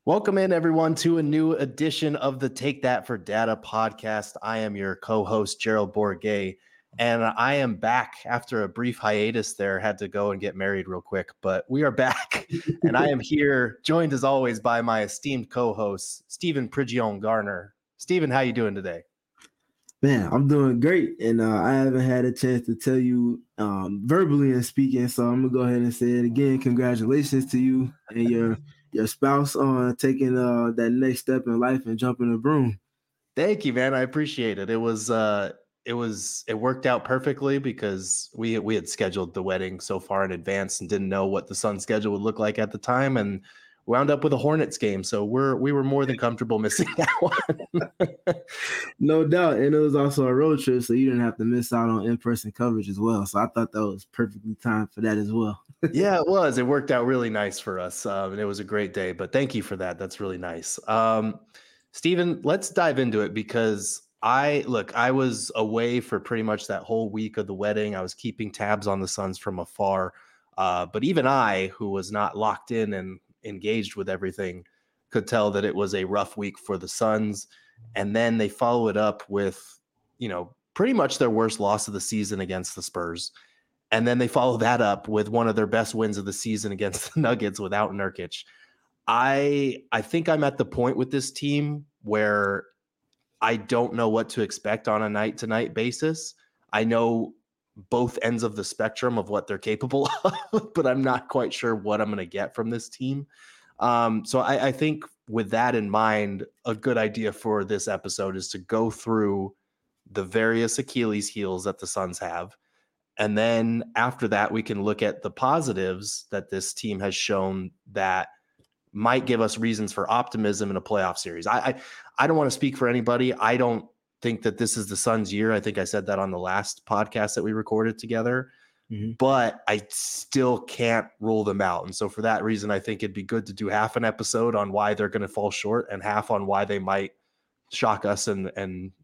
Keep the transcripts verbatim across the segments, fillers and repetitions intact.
Welcome in, everyone, to a new edition of the Take That for Data podcast. I am your co-host, Gerald Bourguet, and I am back after a brief hiatus there. Had to go and get married real quick, but we are back, and I am here, joined as always by my esteemed co-host, Stephen Prigion Garner. Stephen, how you doing today? Man, I'm doing great, and uh, I haven't had a chance to tell you um, verbally and speaking, so I'm gonna go ahead and say it again. Congratulations to you and your your spouse on taking uh, that next step in life and jumping the broom. Thank you, man. I appreciate it. It was uh, it was it worked out perfectly because we we had scheduled the wedding so far in advance and didn't know what the Sun's schedule would look like at the time, and wound up with a Hornets game. So we're we were more than comfortable missing that one. No doubt, and it was also a road trip, so you didn't have to miss out on in-person coverage as well. So I thought that was perfectly timed for that as well. Yeah, it was. It worked out really nice for us, um, and it was a great day. But thank you for that. That's really nice. Um, Stephen, let's dive into it because I look. I was away for pretty much that whole week of the wedding. I was keeping tabs on the Suns from afar, uh, but even I, who was not locked in and engaged with everything, could tell that it was a rough week for the Suns. And then they follow it up with, you know, pretty much their worst loss of the season against the Spurs. And then they follow that up with one of their best wins of the season against the Nuggets without Nurkic. I I think I'm at the point with this team where I don't know what to expect on a night-to-night basis. I know both ends of the spectrum of what they're capable of, but I'm not quite sure what I'm going to get from this team. Um, so I, I think with that in mind, a good idea for this episode is to go through the various Achilles heels that the Suns have. And then after that, we can look at the positives that this team has shown that might give us reasons for optimism in a playoff series. I, I, I don't want to speak for anybody. I don't think that this is the Suns' year. I think I said that on the last podcast that we recorded together, mm-hmm. but I still can't rule them out. And so for that reason, I think it'd be good to do half an episode on why they're going to fall short and half on why they might shock us and, and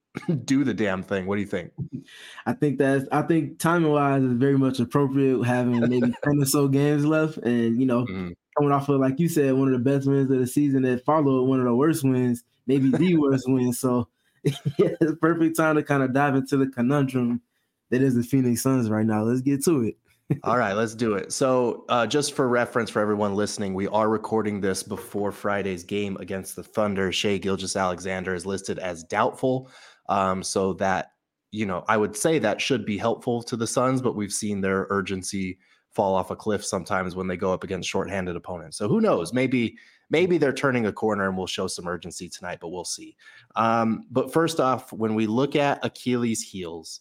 do the damn thing. What do you think? I think that's I think timing wise is very much appropriate, having maybe ten or so games left, and you know, mm-hmm. coming off of, like you said, one of the best wins of the season that followed one of the worst wins, maybe the worst win. So yeah, it's the perfect time to kind of dive into the conundrum that is the Phoenix Suns right now. Let's get to it. All right, let's do it. So uh, just for reference for everyone listening, we are recording this before Friday's game against the Thunder. Shai Gilgeous-Alexander is listed as doubtful. Um, so that, you know, I would say that should be helpful to the Suns, but we've seen their urgency fall off a cliff sometimes when they go up against shorthanded opponents. So who knows? Maybe maybe they're turning a corner and we'll show some urgency tonight, but we'll see. Um, but first off, when we look at Achilles heels,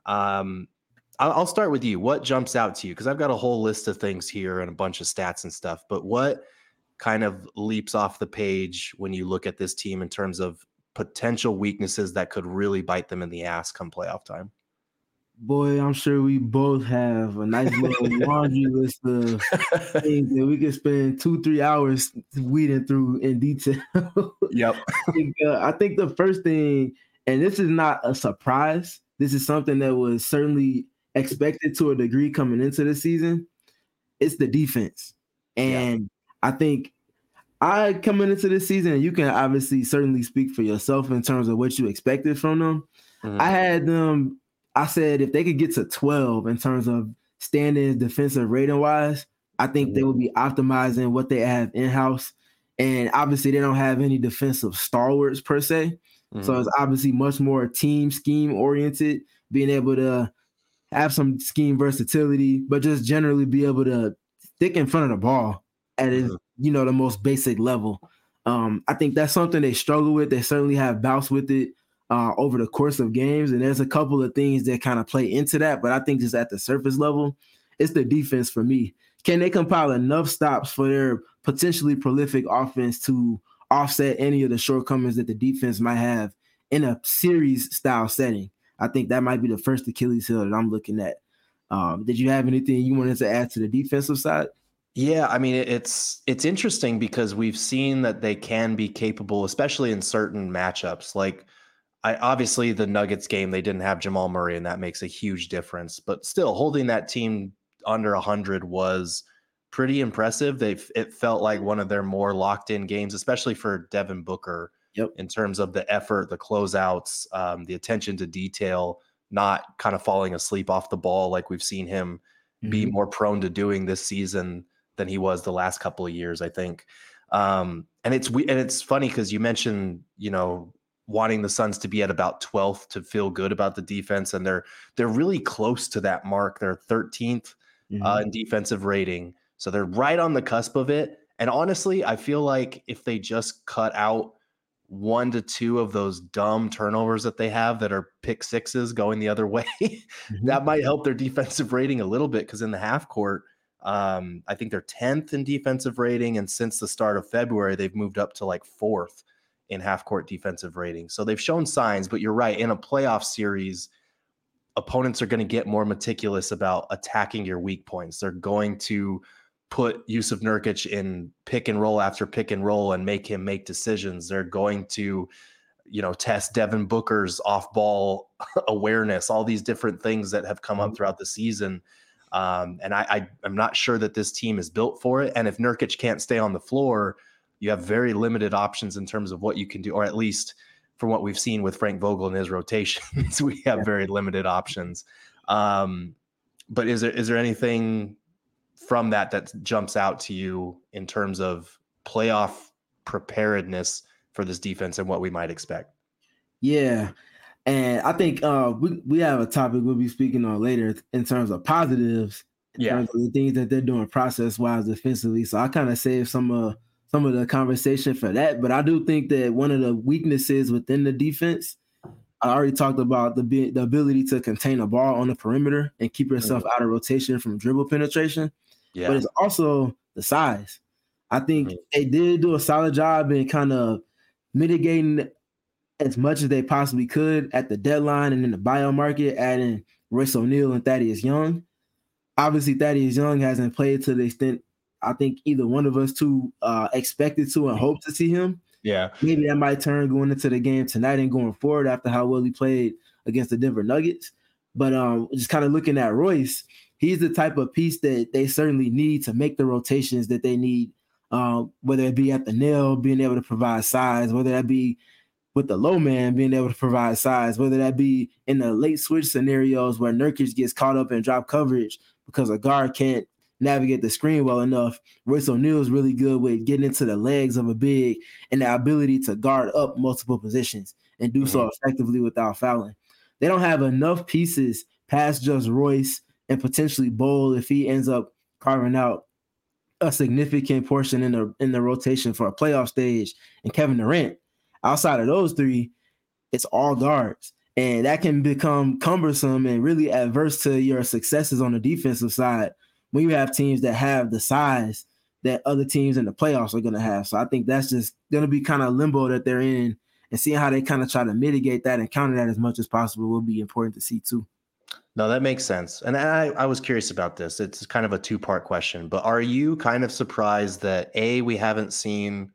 um, I'll, I'll start with you. What jumps out to you? Because I've got a whole list of things here and a bunch of stats and stuff, but what kind of leaps off the page when you look at this team in terms of potential weaknesses that could really bite them in the ass come playoff time? Boy, I'm sure we both have a nice little laundry list of things that we can spend two, three hours weeding through in detail. Yep. I think, uh, I think the first thing, and this is not a surprise, this is something that was certainly expected to a degree coming into the season, it's the defense. And yeah. I think I coming into this season, and you can obviously certainly speak for yourself in terms of what you expected from them. Mm-hmm. I had them, I said if they could get to twelve in terms of standings defensive rating wise, I think mm-hmm. they would be optimizing what they have in-house. And obviously they don't have any defensive stalwarts per se. Mm-hmm. So it's obviously much more team scheme oriented, being able to have some scheme versatility, but just generally be able to stick in front of the ball at mm-hmm. his, you know, the most basic level. Um, I think that's something they struggle with. They certainly have bouts with it uh, over the course of games. And there's a couple of things that kind of play into that. But I think just at the surface level, it's the defense for me. Can they compile enough stops for their potentially prolific offense to offset any of the shortcomings that the defense might have in a series style setting? I think that might be the first Achilles heel that I'm looking at. Um, did you have anything you wanted to add to the defensive side? Yeah, I mean, it's it's interesting because we've seen that they can be capable, especially in certain matchups. Like, I obviously the Nuggets game, they didn't have Jamal Murray, and that makes a huge difference. But still, holding that team under one hundred was pretty impressive. They've it felt like one of their more locked in games, especially for Devin Booker, Yep. in terms of the effort, the closeouts, um, the attention to detail, not kind of falling asleep off the ball like we've seen him be Mhm. more prone to doing this season than he was the last couple of years, I think. Um, and it's we and it's funny because you mentioned, you know, wanting the Suns to be at about twelfth to feel good about the defense, and they're they're really close to that mark. They're thirteenth uh, Mhm. in defensive rating, so they're right on the cusp of it. And honestly, I feel like if they just cut out one to two of those dumb turnovers that they have that are pick sixes going the other way, Mhm. that might help their defensive rating a little bit because in the half court, um, I think they're tenth in defensive rating. And since the start of February, they've moved up to like fourth in half court defensive rating. So they've shown signs, but you're right. In a playoff series, opponents are going to get more meticulous about attacking your weak points. They're going to put Yusuf Nurkic in pick and roll after pick and roll and make him make decisions. They're going to, you know, test Devin Booker's off ball awareness, all these different things that have come up throughout the season. Um, and I, I, I'm not sure that this team is built for it. And if Nurkic can't stay on the floor, you have very limited options in terms of what you can do, or at least from what we've seen with Frank Vogel and his rotations, we have very limited options. Um, but is there is there anything from that that jumps out to you in terms of playoff preparedness for this defense and what we might expect? Yeah. And I think uh, we, we have a topic we'll be speaking on later in terms of positives, in Yeah. terms of the things that they're doing process wise defensively. So I kind of saved some of some of the conversation for that. But I do think that one of the weaknesses within the defense, I already talked about the the ability to contain a ball on the perimeter and keep yourself Mhm. out of rotation from dribble penetration. But Yeah. it's also the size. I think Mhm. they did do a solid job in kind of mitigating as much as they possibly could at the deadline and in the buyout market, adding Royce O'Neal and Thaddeus Young. Obviously, Thaddeus Young hasn't played to the extent I think either one of us two uh, expected to and hoped to see him. Yeah. Maybe that might turn going into the game tonight and going forward after how well he played against the Denver Nuggets. But um, just kind of looking at Royce, he's the type of piece that they certainly need to make the rotations that they need, uh, whether it be at the nail, being able to provide size, whether that be with the low man being able to provide size, whether that be in the late switch scenarios where Nurkic gets caught up in drop coverage because a guard can't navigate the screen well enough. Royce O'Neal is really good with getting into the legs of a big and the ability to guard up multiple positions and do so Mhm. effectively without fouling. They don't have enough pieces past just Royce and potentially Bol if he ends up carving out a significant portion in the in the rotation for a playoff stage, and Kevin Durant. Outside of those three, it's all guards. And that can become cumbersome and really adverse to your successes on the defensive side when you have teams that have the size that other teams in the playoffs are going to have. So I think that's just going to be kind of limbo that they're in, and seeing how they kind of try to mitigate that and counter that as much as possible will be important to see too. No, that makes sense. And I, I was curious about this. It's kind of a two part question, but are you kind of surprised that A, we haven't seen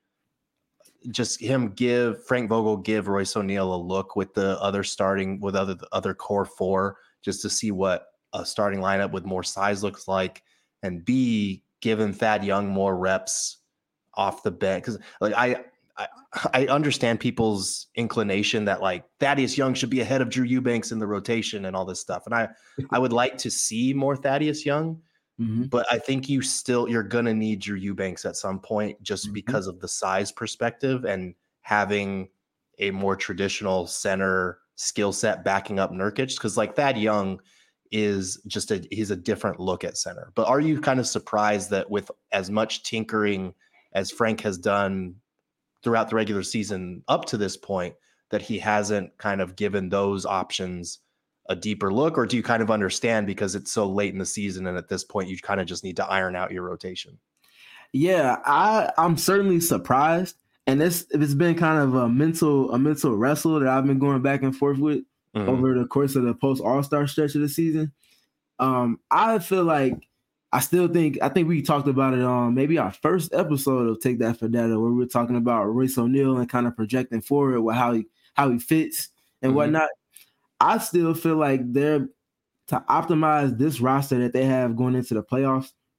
just him give Frank Vogel give Royce O'Neal a look with the other starting with other the other core four just to see what a starting lineup with more size looks like, and B, giving Thad Young more reps off the bench? Because like I, I I understand people's inclination that like Thaddeus Young should be ahead of Drew Eubanks in the rotation and all this stuff, and I I would like to see more Thaddeus Young. Mm-hmm. But I think you still you're gonna need Drew Eubanks at some point just Mm-hmm. because of the size perspective and having a more traditional center skill set backing up Nurkic. Because like Thad Young is just a he's a different look at center. But are you kind of surprised that with as much tinkering as Frank has done throughout the regular season up to this point, that he hasn't kind of given those options a deeper look? Or do you kind of understand because it's so late in the season and at this point you kind of just need to iron out your rotation? Yeah, I I'm certainly surprised, and this it's been kind of a mental a mental wrestle that I've been going back and forth with Mhm. over the course of the post All Star stretch of the season. Um, I feel like I still think I think we talked about it on maybe our first episode of Take That for Data, where we were talking about Royce O'Neal and kind of projecting forward with how he how he fits and Mhm. whatnot. I still feel like they're to optimize this roster that they have going into the playoffs.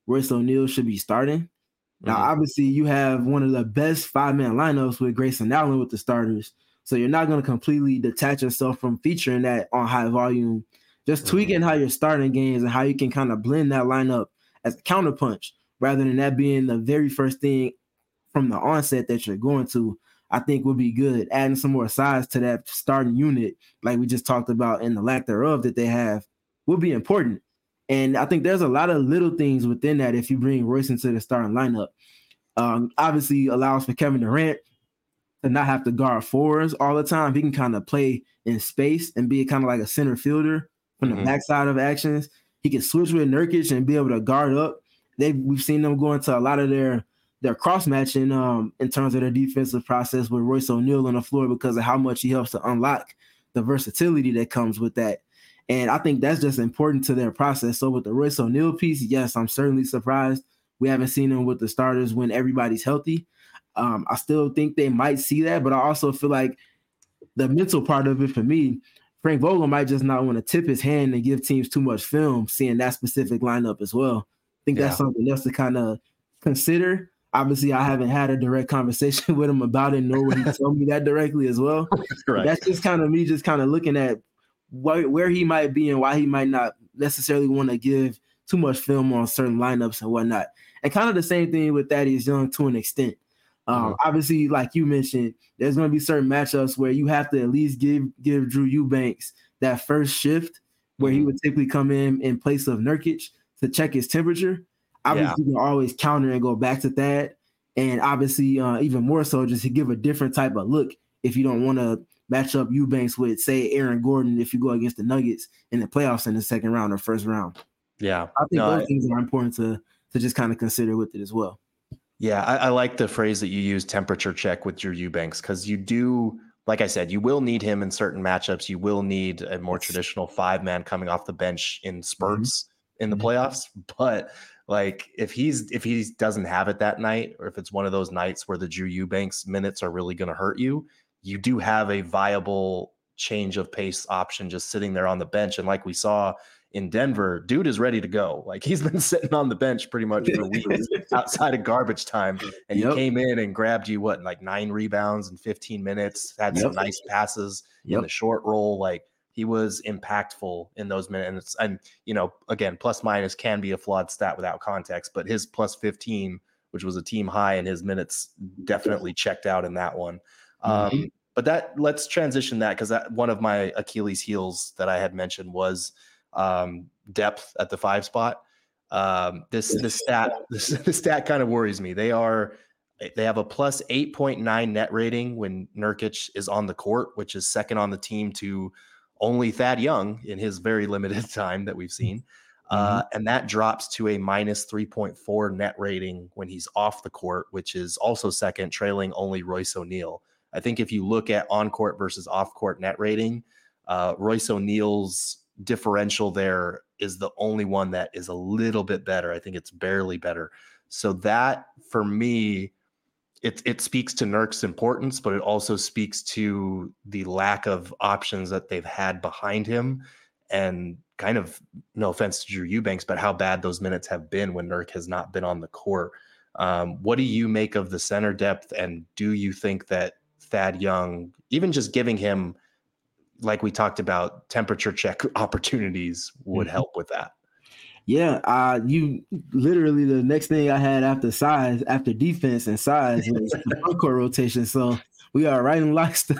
Royce O'Neal should be starting. Now, Mhm. obviously, you have one of the best five-man lineups with Grayson Allen with the starters. So you're not going to completely detach yourself from featuring that on high volume. Just Mhm. tweaking how you're starting games and how you can kind of blend that lineup as a counterpunch rather than that being the very first thing from the onset that you're going to, I think would be good. Adding some more size to that starting unit, like we just talked about, and the lack thereof that they have, will be important. And I think there's a lot of little things within that if you bring Royce into the starting lineup. Um, obviously allows for Kevin Durant to not have to guard fours all the time. He can kind of play in space and be kind of like a center fielder from the Mhm. backside of actions. He can switch with Nurkic and be able to guard up. They we've seen them go into a lot of their their cross matching um, in terms of their defensive process with Royce O'Neal on the floor because of how much he helps to unlock the versatility that comes with that. And I think that's just important to their process. So with the Royce O'Neal piece, yes, I'm certainly surprised we haven't seen him with the starters when everybody's healthy. Um, I still think they might see that, but I also feel like the mental part of it for me, Frank Vogel might just not want to tip his hand and give teams too much film, seeing that specific lineup as well. I think that's Yeah. something else to kind of consider. Obviously, I haven't had a direct conversation with him about it, nor would he tell me that directly as well. But Right. that's just kind of me just kind of looking at wh- where he might be and why he might not necessarily want to give too much film on certain lineups and whatnot. And kind of the same thing with Thaddeus Young to an extent. Um, Mhm. Obviously, like you mentioned, there's going to be certain matchups where you have to at least give give Drew Eubanks that first shift where he Mhm. would typically come in in place of Nurkic to check his temperature. Yeah. Obviously, you can always counter and go back to Thad. And obviously, uh, even more so, just to give a different type of look if you don't want to match up Eubanks with, say, Aaron Gordon if you go against the Nuggets in the playoffs in the second round or first round. Yeah. I think No, those I, things are important to to just kind of consider with it as well. yeah, I, I like the phrase that you use, temperature check with Drew Eubanks, because you do, like I said, you will need him in certain matchups. You will need a more Yes. traditional five man coming off the bench in Mhm. spurts in the Mhm. playoffs. But like if he's if he doesn't have it that night, or if it's one of those nights where the Drew Eubanks minutes are really going to hurt you, you do have a viable change of pace option just sitting there on the bench. And like we saw in Denver, dude is ready to go. Like he's been sitting on the bench pretty much for weeks outside of garbage time. And he Yep. came in and grabbed you what, like nine rebounds in fifteen minutes, had Yep. some nice passes in Yep. the short roll. Like he was impactful in those minutes. And, you know, again, plus minus can be a flawed stat without context, but his plus fifteen, which was a team high in his minutes, definitely checked out in that one. Mhm. Um, but that let's transition that because that one of my Achilles heels that I had mentioned was um, depth at the five spot. Um, this this stat this, this stat kind of worries me. They are they have a plus eight point nine net rating when Nurkic is on the court, which is second on the team to only Thad Young in his very limited time that we've seen. Uh, Mhm. and that drops to a minus three point four net rating when he's off the court, which is also second, trailing only Royce O'Neal. I think if you look at on court versus off court net rating, uh, Royce O'Neal's differential there is the only one that is a little bit better. I think it's barely better. So that for me, it it speaks to Nurk's importance, but it also speaks to the lack of options that they've had behind him, and kind of no offense to Drew Eubanks, but how bad those minutes have been when Nurk has not been on the court. Um, what do you make of the center depth, and do you think that Thad Young, even just giving him, like we talked about, temperature check opportunities would Mhm. help with that? Yeah, uh, you literally the next thing I had after size, after defense and size was the front court rotation. So we are right in lockstep.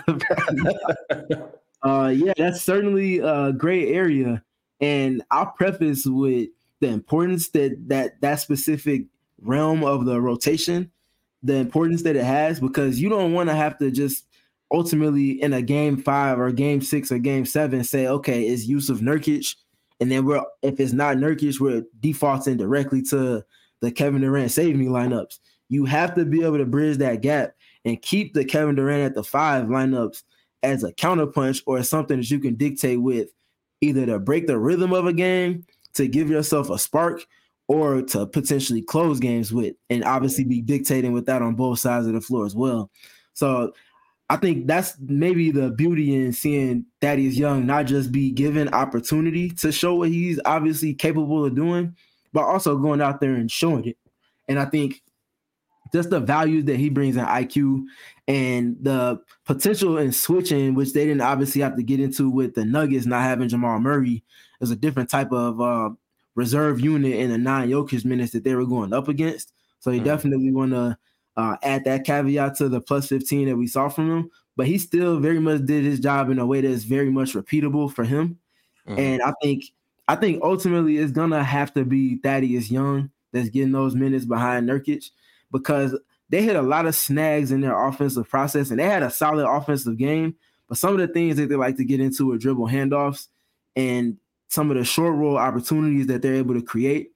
Uh, yeah, that's certainly a great area, and I'll preface with the importance that that that specific realm of the rotation, the importance that it has, because you don't want to have to just ultimately in a game five or game six or game seven say, okay, it's Yusuf Nurkic, and then we're if it's not Nurkic, we're defaulting directly to the Kevin Durant save me lineups. You have to be able to bridge that gap and keep the Kevin Durant at the five lineups as a counterpunch or as something that you can dictate with, either to break the rhythm of a game, to give yourself a spark, or to potentially close games with, and obviously be dictating with that on both sides of the floor as well. So I think that's maybe the beauty in seeing Thaddeus Young not just be given opportunity to show what he's obviously capable of doing, but also going out there and showing it. And I think just the values that he brings in I Q and the potential in switching, which they didn't obviously have to get into with the Nuggets not having Jamal Murray, is a different type of uh, reserve unit in the non-Jokic minutes that they were going up against. So you mm-hmm. definitely want to uh, add that caveat to the plus fifteen that we saw from him. But he still very much did his job in a way that's very much repeatable for him. Mm-hmm. And I think I think ultimately it's going to have to be Thaddeus Young that's getting those minutes behind Nurkic, because they hit a lot of snags in their offensive process, and they had a solid offensive game. But some of the things that they like to get into are dribble handoffs and some of the short roll opportunities that they're able to create.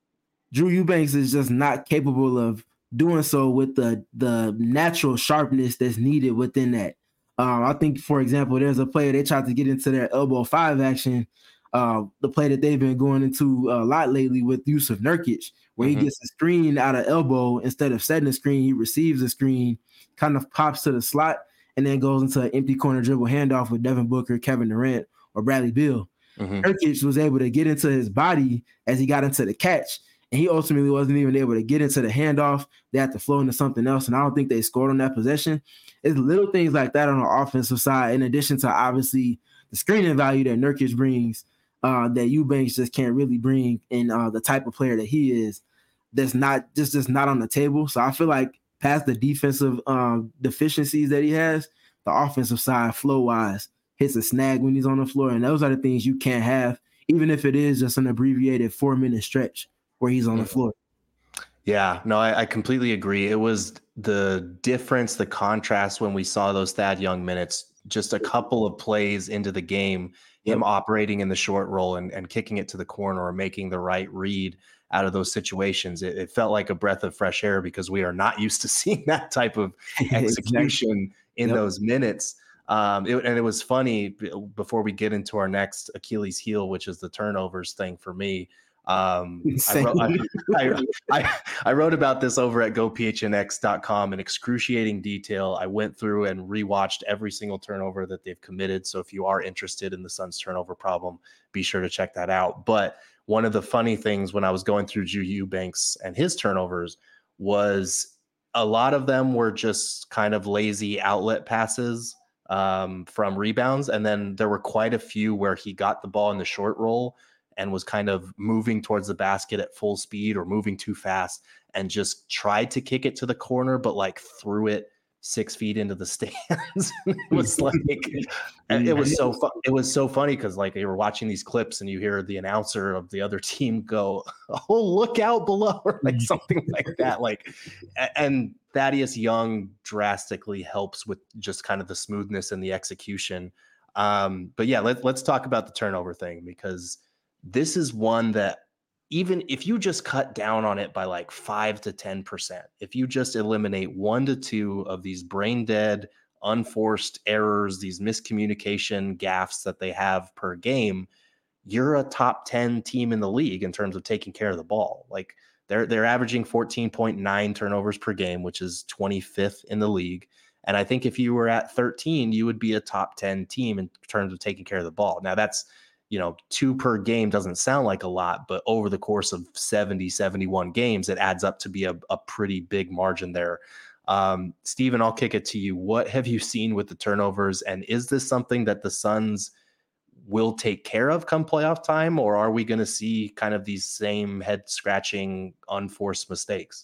Drew Eubanks is just not capable of doing so with the, the natural sharpness that's needed within that. Um, I think, for example, there's a play they tried to get into their elbow five action, uh, the play that they've been going into a lot lately with Yusuf Nurkic, where mm-hmm. he gets a screen out of elbow. Instead of setting a screen, he receives a screen, kind of pops to the slot, and then goes into an empty corner dribble handoff with Devin Booker, Kevin Durant, or Bradley Beal. Mm-hmm. Nurkic was able to get into his body as he got into the catch, and he ultimately wasn't even able to get into the handoff. They had to flow into something else, and I don't think they scored on that possession. It's little things like that on the offensive side, in addition to obviously the screening value that Nurkic brings, uh, that Eubanks just can't really bring in uh, the type of player that he is. That's not just just not on the table. So I feel like past the defensive um, deficiencies that he has, the offensive side, flow wise, hits a snag when he's on the floor, and those are the things you can't have, even if it is just an abbreviated four minute stretch where he's on the floor. Yeah, no, I, I completely agree. It was the difference, the contrast when we saw those Thad Young minutes, just a couple of plays into the game, him yep. operating in the short roll and, and kicking it to the corner or making the right read out of those situations. It, it felt like a breath of fresh air because we are not used to seeing that type of execution exactly. in yep. those minutes. Um, it, and it was funny, before we get into our next Achilles heel, which is the turnovers thing for me. Um, I, wrote, I, I, I, I wrote about this over at go p h n x dot com in excruciating detail. I went through and rewatched every single turnover that they've committed. So if you are interested in the Suns turnover problem, be sure to check that out. But one of the funny things when I was going through Drew Eubanks and his turnovers was a lot of them were just kind of lazy outlet passes um, from rebounds. And then there were quite a few where he got the ball in the short roll and was kind of moving towards the basket at full speed or moving too fast and just tried to kick it to the corner, but like threw it six feet into the stands. It was like, it was so fun. It was so funny because like you were watching these clips and you hear the announcer of the other team go, "Oh, look out below," or like something like that. Like, and Thaddeus Young drastically helps with just kind of the smoothness and the execution. Um, but yeah, let, let's talk about the turnover thing, because this is one that even if you just cut down on it by like five to ten percent, if you just eliminate one to two of these brain dead, unforced errors, these miscommunication gaffes that they have per game, you're a top ten team in the league in terms of taking care of the ball. Like they're, they're averaging fourteen point nine turnovers per game, which is twenty-fifth in the league. And I think if you were at thirteen, you would be a top ten team in terms of taking care of the ball. Now that's, you know, two per game doesn't sound like a lot, but over the course of seventy, seventy-one games, it adds up to be a, a pretty big margin there. Um, Steven, I'll kick it to you. What have you seen with the turnovers? And is this something that the Suns will take care of come playoff time? Or are we going to see kind of these same head scratching, unforced mistakes?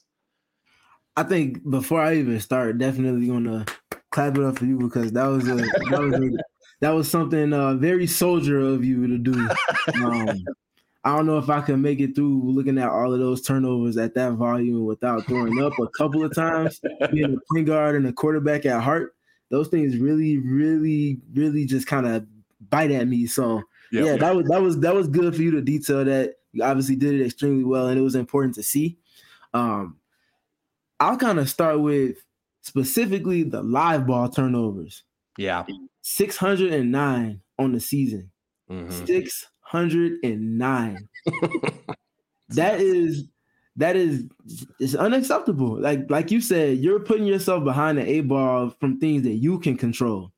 I think before I even start, definitely going to clap it up for you, because that was a, that was a, That was something uh, very soldier of you to do. Um, I don't know if I can make it through looking at all of those turnovers at that volume without throwing up a couple of times. Being a point guard and a quarterback at heart, those things really, really, really just kind of bite at me. So yep. yeah, that was that was that was good for you to detail that. You obviously did it extremely well, and it was important to see. Um, I'll kind of start with specifically the live ball turnovers. Yeah. six hundred nine on the season. Mm-hmm. six hundred nine. that is that is it's unacceptable. Like like you said, you're putting yourself behind the eight ball from things that you can control.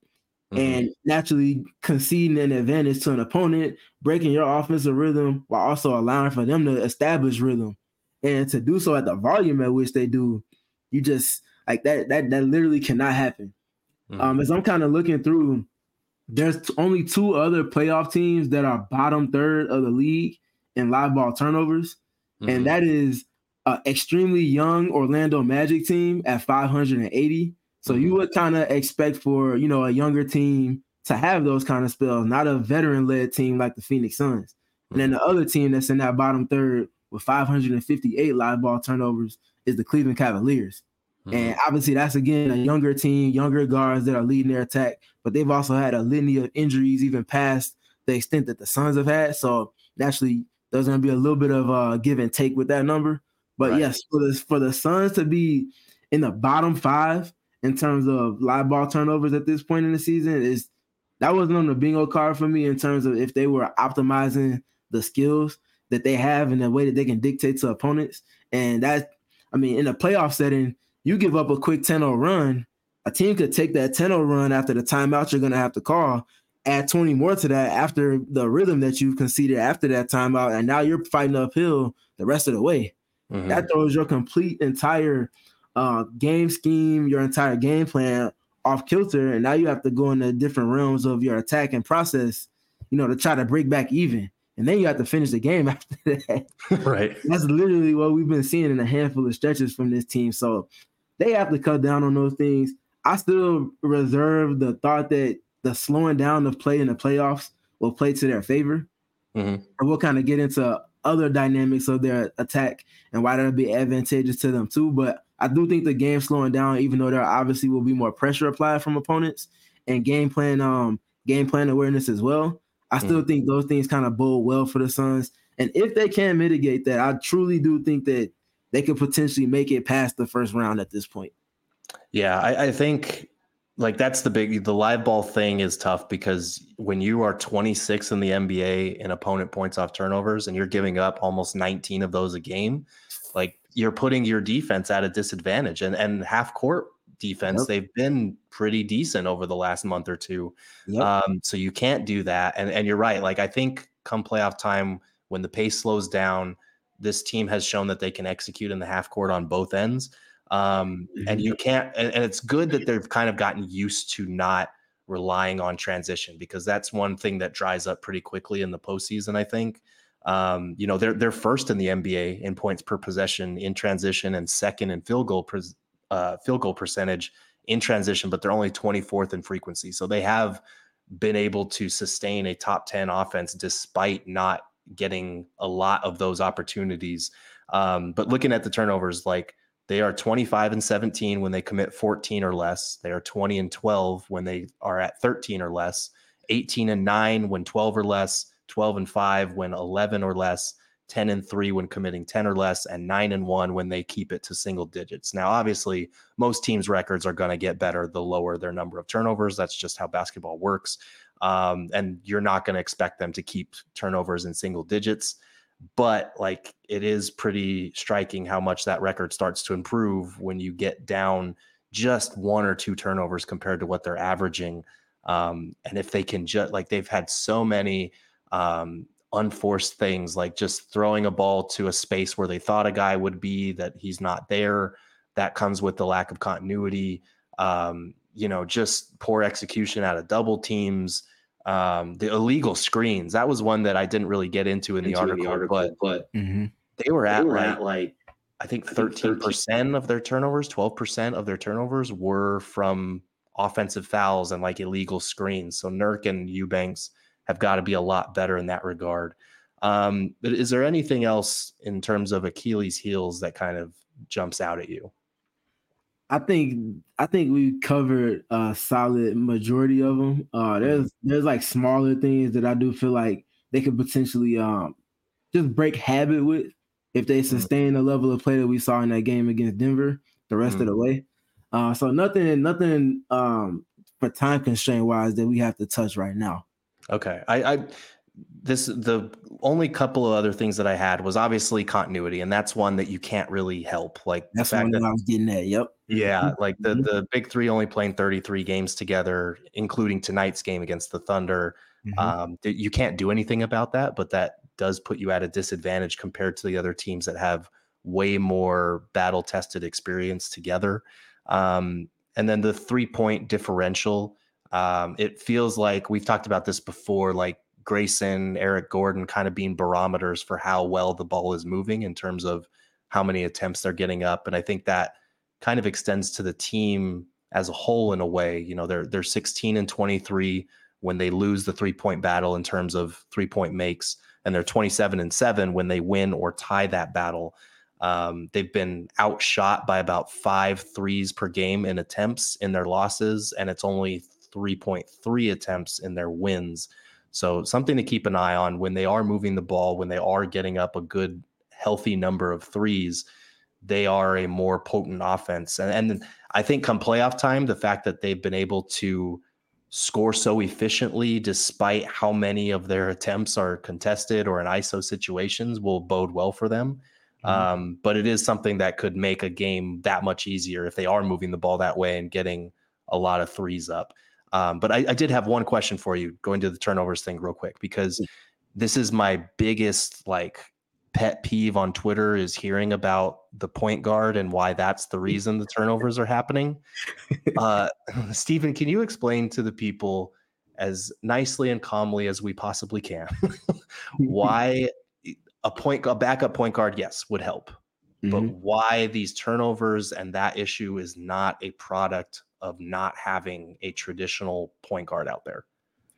Mm-hmm. and naturally conceding an advantage to an opponent, breaking your offensive rhythm while also allowing for them to establish rhythm. And to do so at the volume at which they do, you just like that, that, that literally cannot happen. Mm-hmm. Um, as I'm kind of looking through, there's t- only two other playoff teams that are bottom third of the league in live ball turnovers. Mm-hmm. And that is an extremely young Orlando Magic team at five hundred eighty. So Mm-hmm. you would kind of expect for, you know, a younger team to have those kind of spells, not a veteran-led team like the Phoenix Suns. And then the other team that's in that bottom third with five hundred fifty-eight live ball turnovers is the Cleveland Cavaliers. Mm-hmm. And obviously that's, again, a younger team, younger guards that are leading their attack, but they've also had a litany of injuries even past the extent that the Suns have had. So naturally, there's going to be a little bit of uh, give and take with that number. But Right. yes, for the, for the Suns to be in the bottom five in terms of live ball turnovers at this point in the season, is that wasn't on the bingo card for me in terms of if they were optimizing the skills that they have in the way that they can dictate to opponents. And that, I mean, in a playoff setting, you give up a quick ten oh run, a team could take that ten oh run after the timeout you're going to have to call, add twenty more to that after the rhythm that you've conceded after that timeout, and now you're fighting uphill the rest of the way. Mm-hmm. That throws your complete entire uh, game scheme, your entire game plan off kilter, and now you have to go into different realms of your attack and process, you know, to try to break back even. And then you have to finish the game after that. Right. That's literally what we've been seeing in a handful of stretches from this team. So they have to cut down on those things. I still reserve the thought that the slowing down of play in the playoffs will play to their favor. Mm-hmm. And we'll kind of get into other dynamics of their attack and why that'll be advantageous to them too. But I do think the game slowing down, even though there obviously will be more pressure applied from opponents and game plan, um, game plan awareness as well. I still mm-hmm. think those things kind of bode well for the Suns. And if they can mitigate that, I truly do think that they could potentially make it past the first round at this point. Yeah, I, I think like that's the big, the live ball thing is tough because when you are twenty-six in the N B A in opponent points off turnovers and you're giving up almost nineteen of those a game, like you're putting your defense at a disadvantage. And, and half court defense, yep. they've been pretty decent over the last month or two. Yep. Um, so you can't do that. And, and you're right. Like I think come playoff time, when the pace slows down, this team has shown that they can execute in the half court on both ends. Um, mm-hmm. And you can't, and, and it's good that they've kind of gotten used to not relying on transition, because that's one thing that dries up pretty quickly in the postseason, I think. Um, you know, they're, they're first in the N B A in points per possession in transition and second in field goal, per, uh, field goal percentage in transition, but they're only twenty-fourth in frequency. So they have been able to sustain a top ten offense despite not getting a lot of those opportunities. Um, but looking at the turnovers, like they are twenty-five and seventeen when they commit fourteen or less. They are twenty and twelve when they are at thirteen or less, eighteen and nine when twelve or less, twelve and five when eleven or less, ten and three when committing ten or less, and nine and one when they keep it to single digits. Now, obviously, most teams' records are going to get better the lower their number of turnovers. That's just how basketball works. Um, and you're not going to expect them to keep turnovers in single digits. But like it is pretty striking how much that record starts to improve when you get down just one or two turnovers compared to what they're averaging. Um, and if they can just like they've had so many um, unforced things, like just throwing a ball to a space where they thought a guy would be that he's not there. That comes with the lack of continuity. Um, you know, just poor execution out of double teams. Um, the illegal screens, that was one that I didn't really get into in the into article, the article, but, but mm-hmm. they were at, they were like, at like, I think thirteen percent of their turnovers, twelve percent of their turnovers were from offensive fouls and like illegal screens. So Nurk and Eubanks have got to be a lot better in that regard. Um, but is there anything else in terms of Achilles heels that kind of jumps out at you? I think I think we covered a solid majority of them. Uh, there's there's like smaller things that I do feel like they could potentially um, just break habit with if they sustain the level of play that we saw in that game against Denver the rest mm. of the way. Uh, so nothing nothing um, for time constraint wise that we have to touch right now. Okay, I, I this the only couple of other things that I had was obviously continuity, and that's one that you can't really help. Like that's the one that I was getting at. Yep. Yeah, Mhm. like the Mhm. the big three only playing thirty-three games together, including tonight's game against the Thunder. Mhm. Um, th- you can't do anything about that, but that does put you at a disadvantage compared to the other teams that have way more battle tested experience together. Um, and then the three point differential, um, it feels like we've talked about this before, like Grayson, Eric Gordon kind of being barometers for how well the ball is moving in terms of how many attempts they're getting up. And I think that kind of extends to the team as a whole in a way. You know, they're they're sixteen and twenty-three when they lose the three-point battle in terms of three-point makes, and they're twenty-seven and seven when they win or tie that battle. Um, they've been outshot by about five threes per game in attempts in their losses, and it's only three point three attempts in their wins. So something to keep an eye on when they are moving the ball, when they are getting up a good, healthy number of threes, they are a more potent offense. And, and I think come playoff time, the fact that they've been able to score so efficiently, despite how many of their attempts are contested or in I S O situations, will bode well for them. Mhm. Um, but it is something that could make a game that much easier if they are moving the ball that way and getting a lot of threes up. Um, but I, I did have one question for you, going to the turnovers thing real quick, because this is my biggest like pet peeve on Twitter is hearing about the point guard and why that's the reason the turnovers are happening. Uh, Stephen, can you explain to the people as nicely and calmly as we possibly can why a point, a backup point guard, yes, would help, but Mhm. why these turnovers and that issue is not a product of not having a traditional point guard out there?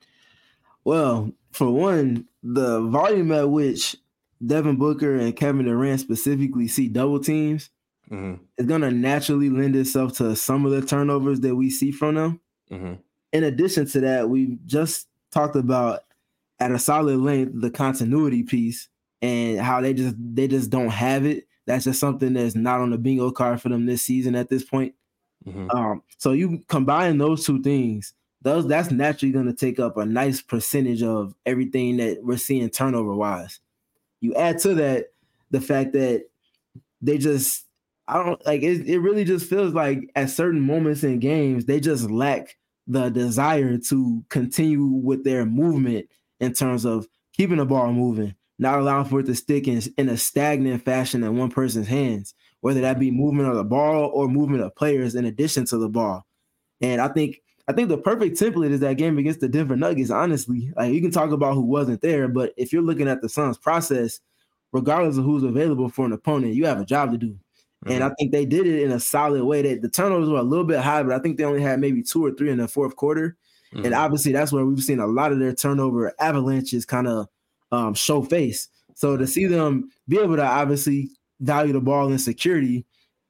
Well, for one, the volume at which Devin Booker and Kevin Durant specifically see double teams Mm-hmm. is going to naturally lend itself to some of the turnovers that we see from them. Mm-hmm. In addition to that, we just talked about at a solid length the continuity piece and how they just they just don't have it. That's just something that's not on the bingo card for them this season at this point. Mm-hmm. Um, so you combine those two things, those that's naturally going to take up a nice percentage of everything that we're seeing turnover wise. You add to that the fact that they just I don't like it, it really just feels like at certain moments in games, they just lack the desire to continue with their movement in terms of keeping the ball moving, not allowing for it to stick in, in a stagnant fashion in one person's hands, whether that be movement of the ball or movement of players in addition to the ball. And I think I think the perfect template is that game against the Denver Nuggets. Honestly, like you can talk about who wasn't there, but if you're looking at the Suns process, regardless of who's available for an opponent, you have a job to do. And I Mm-hmm. think they did it in a solid way. That the turnovers were a little bit high, but I think they only had maybe two or three in the fourth quarter. And Mm-hmm. obviously, that's where we've seen a lot of their turnover avalanches kind of um, show face. So to see them be able to obviously value the ball in security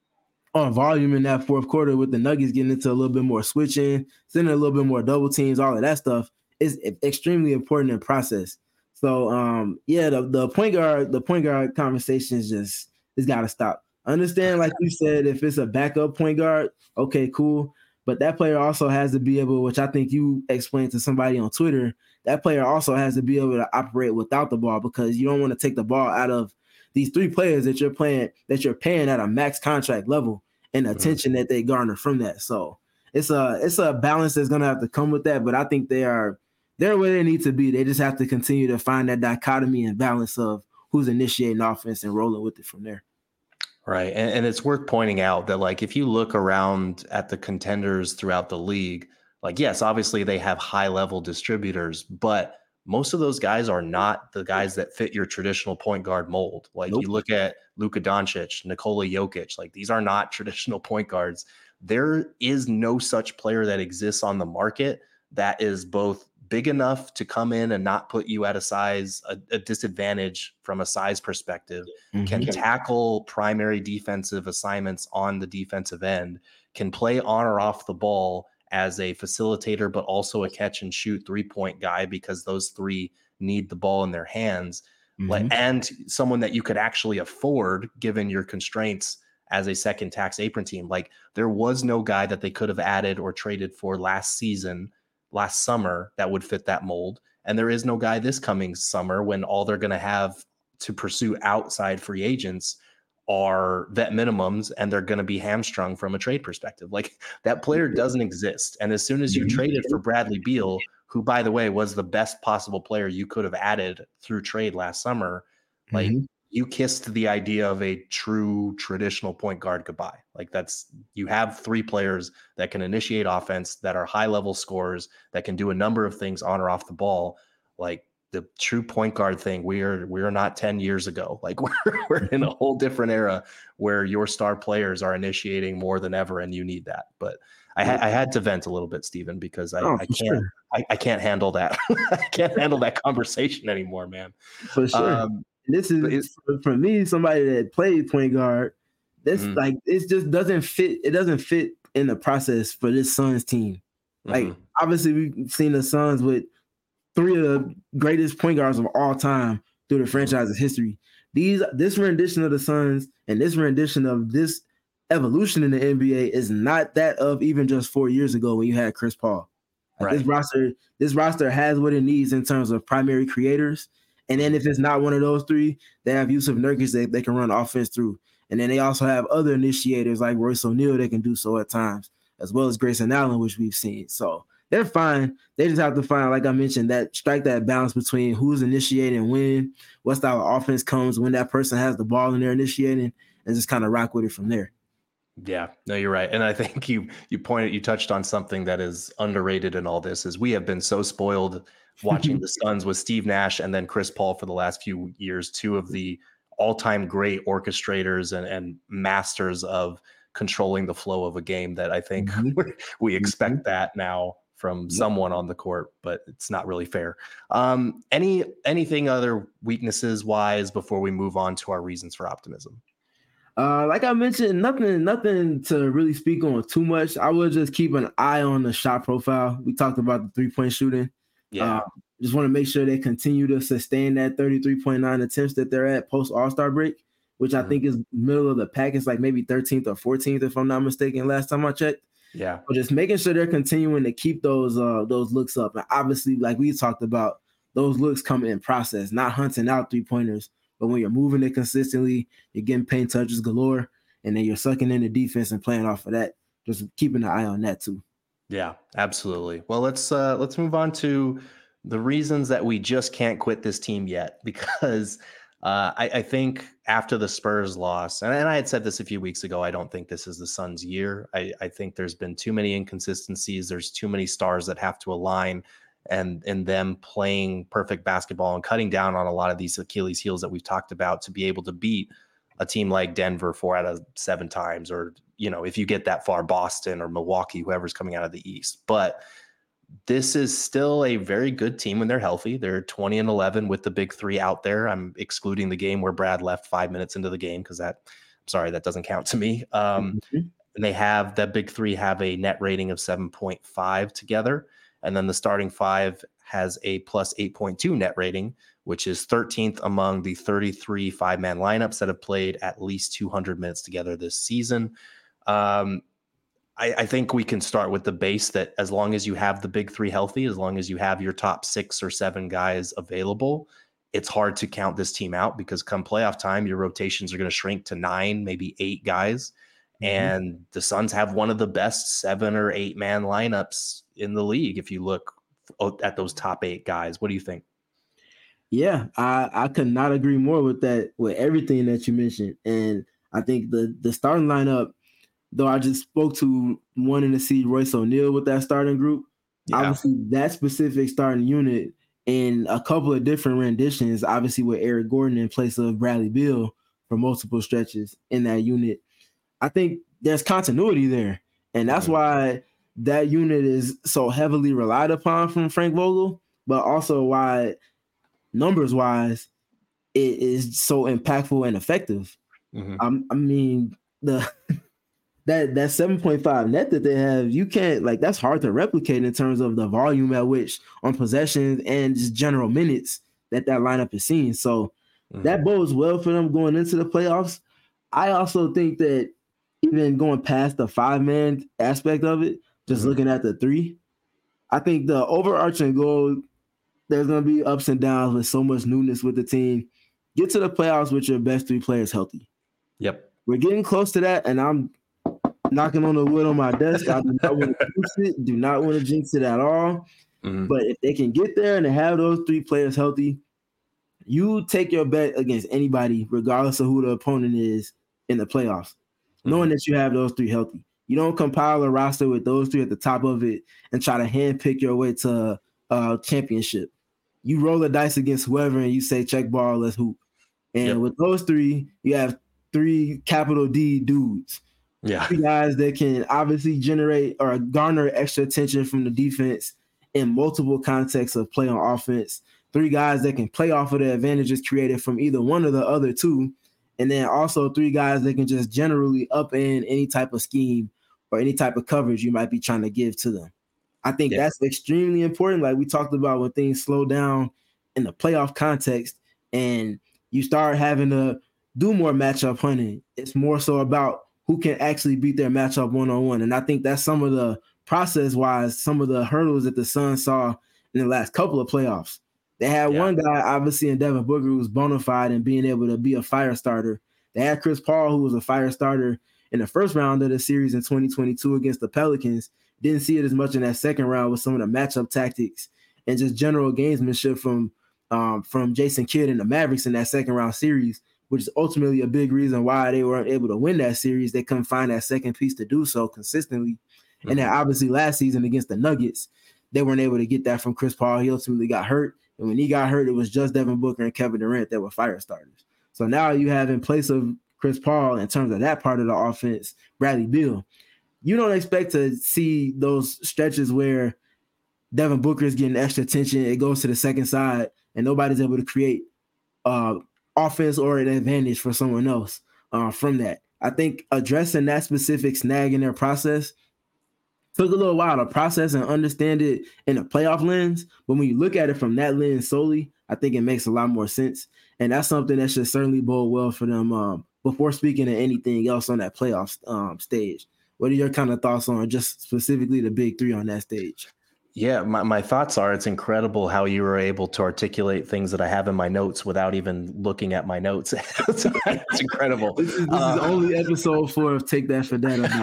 on volume in that fourth quarter with the Nuggets getting into a little bit more switching, sending a little bit more double teams, all of that stuff is extremely important in process. So um, yeah, the, the point guard, the point guard conversation is just it's got to stop. Understand, like you said, if it's a backup point guard, okay, cool. But that player also has to be able, which I think you explained to somebody on Twitter, that player also has to be able to operate without the ball because you don't want to take the ball out of these three players that you're playing, that you're paying at a max contract level and the Mm-hmm. attention that they garner from that. So it's a it's a balance that's gonna have to come with that. But I think they are they're where they need to be. They just have to continue to find that dichotomy and balance of who's initiating offense and rolling with it from there. Right. And, and it's worth pointing out that, like, if you look around at the contenders throughout the league, like, yes, obviously they have high level distributors, but most of those guys are not the guys that fit your traditional point guard mold. Like, Nope. you look at Luka Doncic, Nikola Jokic, like, these are not traditional point guards. There is no such player that exists on the market that is both big enough to come in and not put you at a size, a, a disadvantage from a size perspective, can Mm-hmm. tackle primary defensive assignments on the defensive end, can play on or off the ball as a facilitator, but also a catch and shoot three point guy because those three need the ball in their hands. Like, Mm-hmm. and someone that you could actually afford given your constraints as a second tax apron team. Like, there was no guy that they could have added or traded for last season, last summer, that would fit that mold. And there is no guy this coming summer when all they're going to have to pursue outside free agents are vet minimums and they're going to be hamstrung from a trade perspective. Like that player doesn't exist. And as soon as you traded for Bradley Beal, who, by the way, was the best possible player you could have added through trade last summer, like Mhm. you kissed the idea of a true traditional point guard goodbye. Like that's, you have three players that can initiate offense, that are high level scorers, that can do a number of things on or off the ball. Like the true point guard thing, we are we are not ten years ago. Like we're we're in a whole different era where your star players are initiating more than ever, and you need that. But I, ha- I had to vent a little bit, Stephen, because I, Oh, I for can't sure. I, I can't handle that. I can't handle that conversation anymore, man. For sure. Um, This but it, is for, for me, somebody that played point guard. This mhm, like it just doesn't fit. It doesn't fit in the process for this Suns team. Like mhm, obviously, we've seen the Suns with three of the greatest point guards of all time through the mhm. franchise's history. These this rendition of the Suns and this rendition of this evolution in the N B A is not that of even just four years ago when you had Chris Paul. Like this Right. roster, this roster has what it needs in terms of primary creators. And then Mhm. if it's not one of those three, they have Yusuf Nurkic that they can run offense through. And then they also have other initiators like Royce O'Neal that can do so at times, as well as Grayson Allen, which we've seen. So they're fine. They just have to find, like I mentioned, that strike that balance between who's initiating when, what style of offense comes when that person has the ball and they're initiating, and just kind of rock with it from there. Yeah, no, you're right. And I think you you pointed you touched on something that is underrated in all this is we have been so spoiled watching the Suns with Steve Nash and then Chris Paul for the last few years, two of the all-time great orchestrators and, and masters of controlling the flow of a game that I think Mhm. we Mhm. expect that now from Yep. someone on the court, but it's not really fair. Um, any anything other weaknesses wise before we move on to our reasons for optimism? Uh, like I mentioned, nothing, nothing to really speak on too much. I would just keep an eye on the shot profile. We talked about the three point shooting. Uh, Yeah. just want to make sure they continue to sustain that thirty-three point nine attempts that they're at post All Star break, which I Mhm. think is middle of the pack. It's like maybe thirteenth or fourteenth, if I'm not mistaken. Last time I checked, Yeah. but just making sure they're continuing to keep those uh those looks up. And obviously, like we talked about, those looks come in process, not hunting out three pointers. But when you're moving it consistently, you're getting paint touches galore, and then you're sucking in the defense and playing off of that. Just keeping an eye on that too. Yeah, absolutely. Well, let's uh let's move on to the reasons that we just can't quit this team yet because uh I, I think after the Spurs loss, and, and I had said this a few weeks ago, I don't think this is the Suns' year. I, I think there's been too many inconsistencies, there's too many stars that have to align and in them playing perfect basketball and cutting down on a lot of these Achilles heels that we've talked about to be able to beat a team like Denver four out of seven times, or, you know, if you get that far, Boston or Milwaukee, whoever's coming out of the East. But this is still a very good team when they're healthy. They're twenty and eleven with the big three out there. I'm excluding the game where Brad left five minutes into the game because that, I'm sorry, that doesn't count to me. Um, Mhm. and they have that big three have a net rating of seven point five together. And then the starting five has a plus eight point two net rating, which is thirteenth among the thirty-three five man lineups that have played at least two hundred minutes together this season. Um, I, I think we can start with the base that as long as you have the big three healthy, as long as you have your top six or seven guys available, it's hard to count this team out because come playoff time, your rotations are going to shrink to nine, maybe eight guys. Mhm. And the Suns have one of the best seven or eight man lineups in the league. If you look at those top eight guys, what do you think? Yeah, I I could not agree more with that, with everything that you mentioned. And I think the the starting lineup, though I just spoke to wanting to see Royce O'Neal with that starting group, Yeah. obviously that specific starting unit in a couple of different renditions, obviously with Eric Gordon in place of Bradley Beal for multiple stretches in that unit. I think there's continuity there. And that's Mhm. why that unit is so heavily relied upon from Frank Vogel, but also why numbers wise it is so impactful and effective. Mhm. Um, I mean, the that that seven point five net that they have, you can't like that's hard to replicate in terms of the volume at which on possessions and just general minutes that that lineup is seeing. So Mhm. that bodes well for them going into the playoffs. I also think that even going past the five man aspect of it, just Mhm. looking at the three, I think the overarching goal, there's going to be ups and downs with so much newness with the team. Get to the playoffs with your best three players healthy. Yep. We're getting close to that, and I'm knocking on the wood on my desk. I do not want to jinx it. Do not want to jinx it at all. Mm-hmm. But if they can get there and they have those three players healthy, you take your bet against anybody, regardless of who the opponent is in the playoffs, mm-hmm. knowing that you have those three healthy. You don't compile a roster with those three at the top of it and try to handpick your way to a championship. You roll the dice against whoever and you say, check ball, let's hoop. And yep. with those three, you have three capital D dudes. Yeah. Three guys that can obviously generate or garner extra attention from the defense in multiple contexts of play on offense. Three guys that can play off of the advantages created from either one or the other two. And then also three guys that can just generally upend any type of scheme or any type of coverage you might be trying to give to them. I think yeah. that's extremely important. Like we talked about when things slow down in the playoff context and you start having to do more matchup hunting. It's more so about who can actually beat their matchup one-on-one. And I think that's some of the process-wise, some of the hurdles that the Suns saw in the last couple of playoffs. They had yeah. one guy, obviously, in Devin Booker, who was bona fide and being able to be a fire starter. They had Chris Paul, who was a fire starter in the first round of the series in twenty twenty-two against the Pelicans. Didn't see it as much in that second round with some of the matchup tactics and just general gamesmanship from um, from Jason Kidd and the Mavericks in that second round series, which is ultimately a big reason why they weren't able to win that series. They couldn't find that second piece to do so consistently. Mm-hmm. And then obviously last season against the Nuggets, they weren't able to get that from Chris Paul. He ultimately got hurt. And when he got hurt, it was just Devin Booker and Kevin Durant that were fire starters. So now you have in place of Chris Paul, in terms of that part of the offense, Bradley Beal. You don't expect to see those stretches where Devin Booker is getting extra attention. It goes to the second side and nobody's able to create uh, offense or an advantage for someone else uh, from that. I think addressing that specific snag in their process took a little while to process and understand it in a playoff lens. But when you look at it from that lens solely, I think it makes a lot more sense. And that's something that should certainly bode well for them um, before speaking of anything else on that playoff um, stage. What are your kind of thoughts on just specifically the big three on that stage? Yeah, my, my thoughts are it's incredible how you were able to articulate things that I have in my notes without even looking at my notes. It's incredible. This is, this uh, is only episode four of Take That for Data, by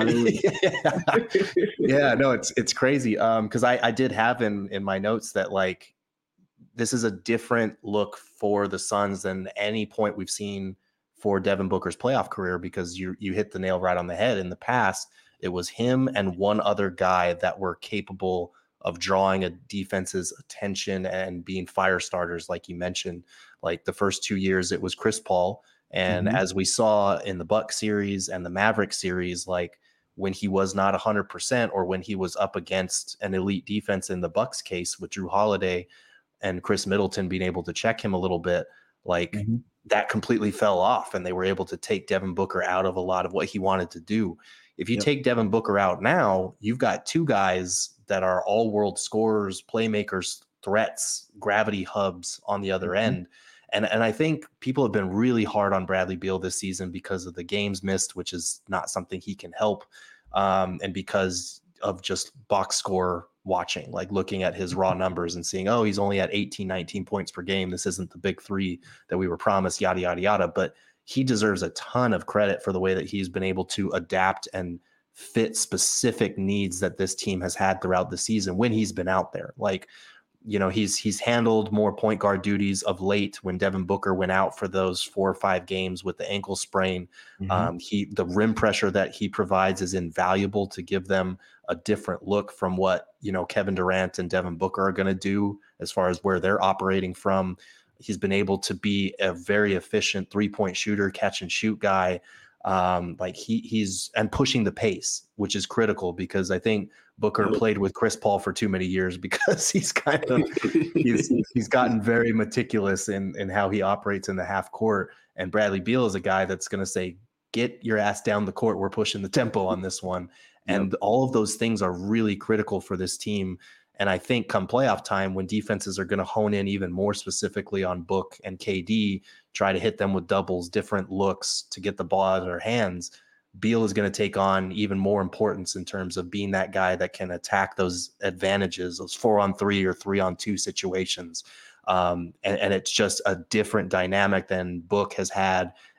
the way. Yeah. yeah, no, it's it's crazy. Um, because I, I did have in in my notes that like this is a different look for the Suns than any point we've seen for Devin Booker's playoff career, because you you hit the nail right on the head. In the past, it was him and one other guy that were capable of drawing a defense's attention and being fire starters, like you mentioned. Like the first two years, it was Chris Paul. And mm-hmm. as we saw in the Bucks series and the Maverick series, like when he was not one hundred percent or when he was up against an elite defense in the Bucks case with Drew Holiday and Chris Middleton being able to check him a little bit, like mm-hmm. that completely fell off and they were able to take Devin Booker out of a lot of what he wanted to do. If you yep. take Devin Booker out now, you've got two guys that are all world scorers, playmakers, threats, gravity hubs on the other mm-hmm. end. And, and I think people have been really hard on Bradley Beal this season because of the games missed, which is not something he can help. Um, and because of just box score watching, like looking at his raw numbers and seeing, oh, he's only at eighteen, nineteen points per game. This isn't the big three that we were promised, yada, yada, yada. But he deserves a ton of credit for the way that he's been able to adapt and fit specific needs that this team has had throughout the season when he's been out there. Like, you know, he's he's handled more point guard duties of late when Devin Booker went out for those four or five games with the ankle sprain. Mm-hmm. Um, he the rim pressure that he provides is invaluable to give them a different look from what, you know, Kevin Durant and Devin Booker are going to do as far as where they're operating from. He's been able to be a very efficient three-point shooter, catch and shoot guy. Um, like he he's and pushing the pace, which is critical because I think Booker yep. played with Chris Paul for too many years because he's kind of he's he's gotten very meticulous in in how he operates in the half court. And Bradley Beal is a guy that's going to say, "Get your ass down the court. We're pushing the tempo on this one." Yep. And all of those things are really critical for this team. And I think come playoff time, when defenses are going to hone in even more specifically on Book and K D, try to hit them with doubles, different looks to get the ball out of their hands, Beal is going to take on even more importance in terms of being that guy that can attack those advantages, those four on three or three on two situations. Um, and, and it's just a different dynamic than Book has had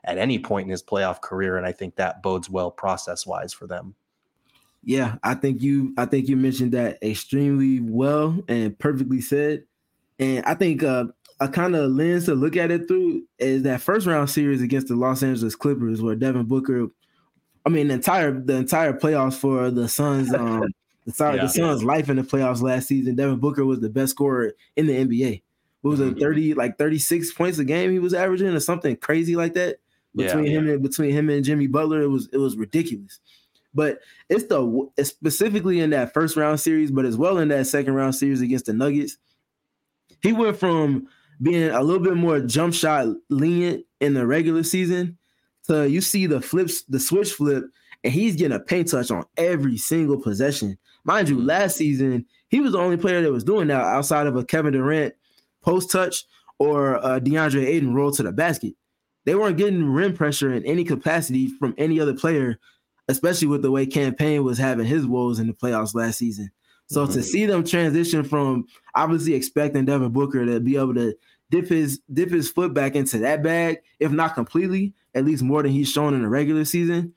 at any point in his playoff career. And I think that bodes well process-wise for them. Yeah, I think you I think you mentioned that extremely well and perfectly said. And I think uh, a kind of lens to look at it through is that first round series against the Los Angeles Clippers, where Devin Booker, I mean, the entire the entire playoffs for the Suns, um, the, sorry, Yeah. the Suns' life in the playoffs last season, Devin Booker was the best scorer in the N B A. What was Mhm. it, thirty like thirty-six points a game he was averaging, or something crazy like that? Between Yeah. him and between him and Jimmy Butler, it was it was ridiculous. But it's the it's specifically in that first round series, but as well in that second round series against the Nuggets. He went from being a little bit more jump shot lenient in the regular season to you see the flips, the switch flip, and he's getting a paint touch on every single possession. Mind you, last season, he was the only player that was doing that outside of a Kevin Durant post touch or a DeAndre Ayton roll to the basket. They weren't getting rim pressure in any capacity from any other player, especially with the way Cam Payne was having his woes in the playoffs last season. So mm-hmm. to see them transition from obviously expecting Devin Booker to be able to dip his dip his foot back into that bag, if not completely, at least more than he's shown in the regular season,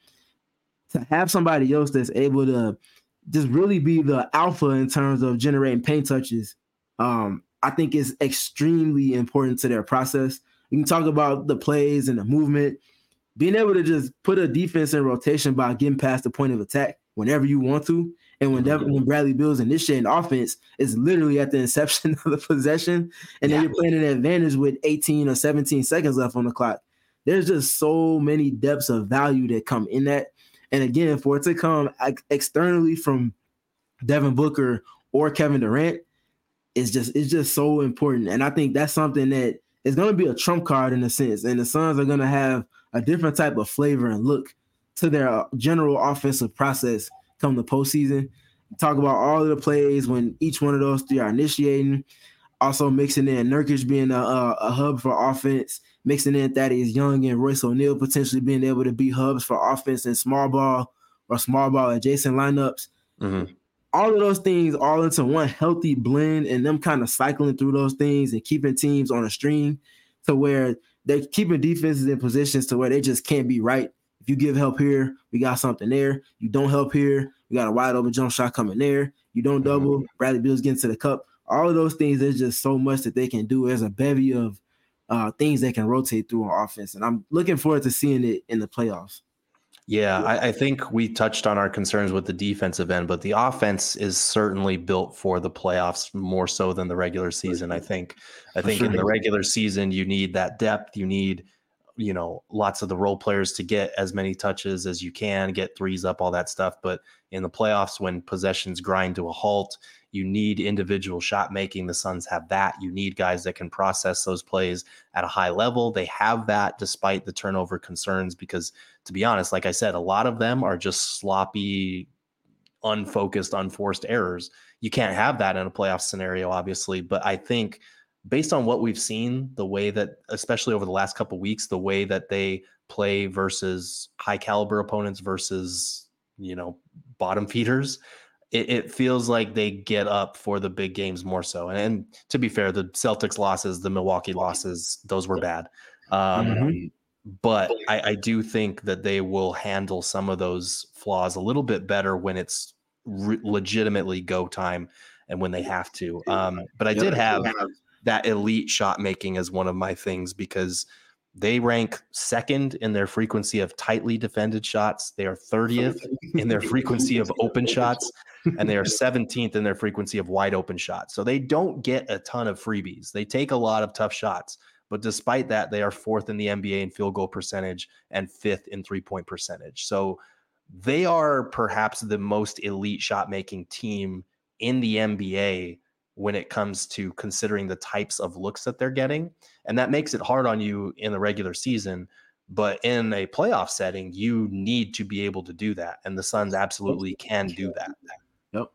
to have somebody else that's able to just really be the alpha in terms of generating paint touches, um, I think is extremely important to their process. You can talk about the plays and the movement, being able to just put a defense in rotation by getting past the point of attack whenever you want to. And when, Devin, when Bradley Beal's initiating offense, it's literally at the inception of the possession. And yeah. then you're playing an advantage with eighteen or seventeen seconds left on the clock. There's just so many depths of value that come in that. And again, for it to come externally from Devin Booker or Kevin Durant, it's just it's just so important. And I think that's something that is going to be a trump card in a sense. And the Suns are going to have a different type of flavor and look to their general offensive process come the postseason. Talk about all of the plays when each one of those three are initiating. Also mixing in Nurkic being a, a, a hub for offense, mixing in Thaddeus Young and Royce O'Neal potentially being able to be hubs for offense in small ball or small ball adjacent lineups. Mm-hmm. All of those things all into one healthy blend, and them kind of cycling through those things and keeping teams on a string to where they're keeping defenses in positions to where they just can't be right. If you give help here, we got something there. You don't help here, we got a wide open jump shot coming there. You don't double, mm-hmm. Bradley Beal's getting to the cup. All of those things, there's just so much that they can do. There's a bevy of uh, things they can rotate through on offense. And I'm looking forward to seeing it in the playoffs. Yeah, I, I think we touched on our concerns with the defensive end, but the offense is certainly built for the playoffs more so than the regular season. I think, I think in the regular season, you need that depth. You need, you know, lots of the role players to get as many touches as you can, get threes up, all that stuff. But in the playoffs, when possessions grind to a halt, you need individual shot making. The Suns have that. You need guys that can process those plays at a high level. They have that despite the turnover concerns, because to be honest, like I said, a lot of them are just sloppy, unfocused, unforced errors. You can't have that in a playoff scenario, obviously. But I think based on what we've seen, the way that, especially over the last couple of weeks, the way that they play versus high caliber opponents versus, you know, bottom feeders, It, it feels like they get up for the big games more so. And, and to be fair, the Celtics losses, the Milwaukee losses, those were bad. Um, mm-hmm. But I, I do think that they will handle some of those flaws a little bit better when it's re- legitimately go time and when they have to. Um, but I did have that elite shot making as one of my things, because they rank second in their frequency of tightly defended shots. They are thirtieth in their frequency of open shots, and they are seventeenth in their frequency of wide open shots. So they don't get a ton of freebies. They take a lot of tough shots, but despite that, they are fourth in the N B A in field goal percentage and fifth in three-point percentage. So they are perhaps the most elite shot-making team in the N B A when it comes to considering the types of looks that they're getting. And that makes it hard on you in the regular season. But in a playoff setting, you need to be able to do that. And the Suns absolutely can do that. Yep.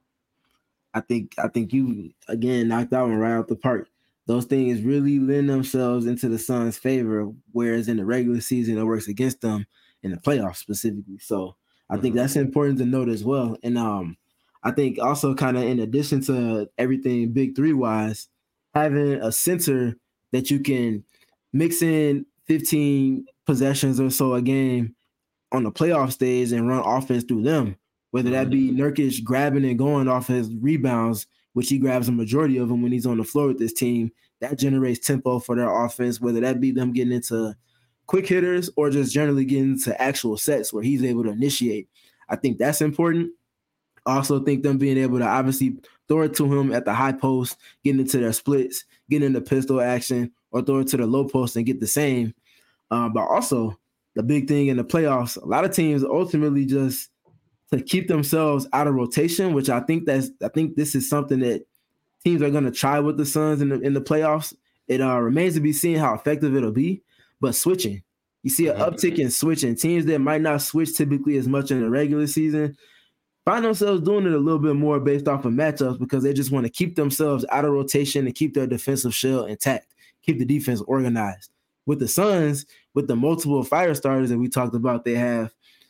I think I think you, again, knocked that one right out the park. Those things really lend themselves into the Suns' favor, whereas in the regular season, it works against them in the playoffs specifically. So I mm-hmm. think that's important to note as well. And um, I think also kind of in addition to everything big three-wise, having a center that you can mix in fifteen possessions or so a game on the playoff stage and run offense through them, whether that be Nurkic grabbing and going off his rebounds, which he grabs a majority of them when he's on the floor with this team. That generates tempo for their offense, whether that be them getting into quick hitters or just generally getting into actual sets where he's able to initiate. I think that's important. I also think them being able to obviously throw it to him at the high post, getting into their splits, getting into pistol action, or throw it to the low post and get the same. Uh, but also the big thing in the playoffs, a lot of teams ultimately just to keep themselves out of rotation, which I think that's I think this is something that teams are going to try with the Suns in the in the playoffs. It uh, remains to be seen how effective it'll be. But switching, you see an uptick in switching. Teams that might not switch typically as much in the regular season find themselves doing it a little bit more based off of matchups because they just want to keep themselves out of rotation and keep their defensive shell intact, keep the defense organized. With the Suns, with the multiple fire starters that we talked about, they have,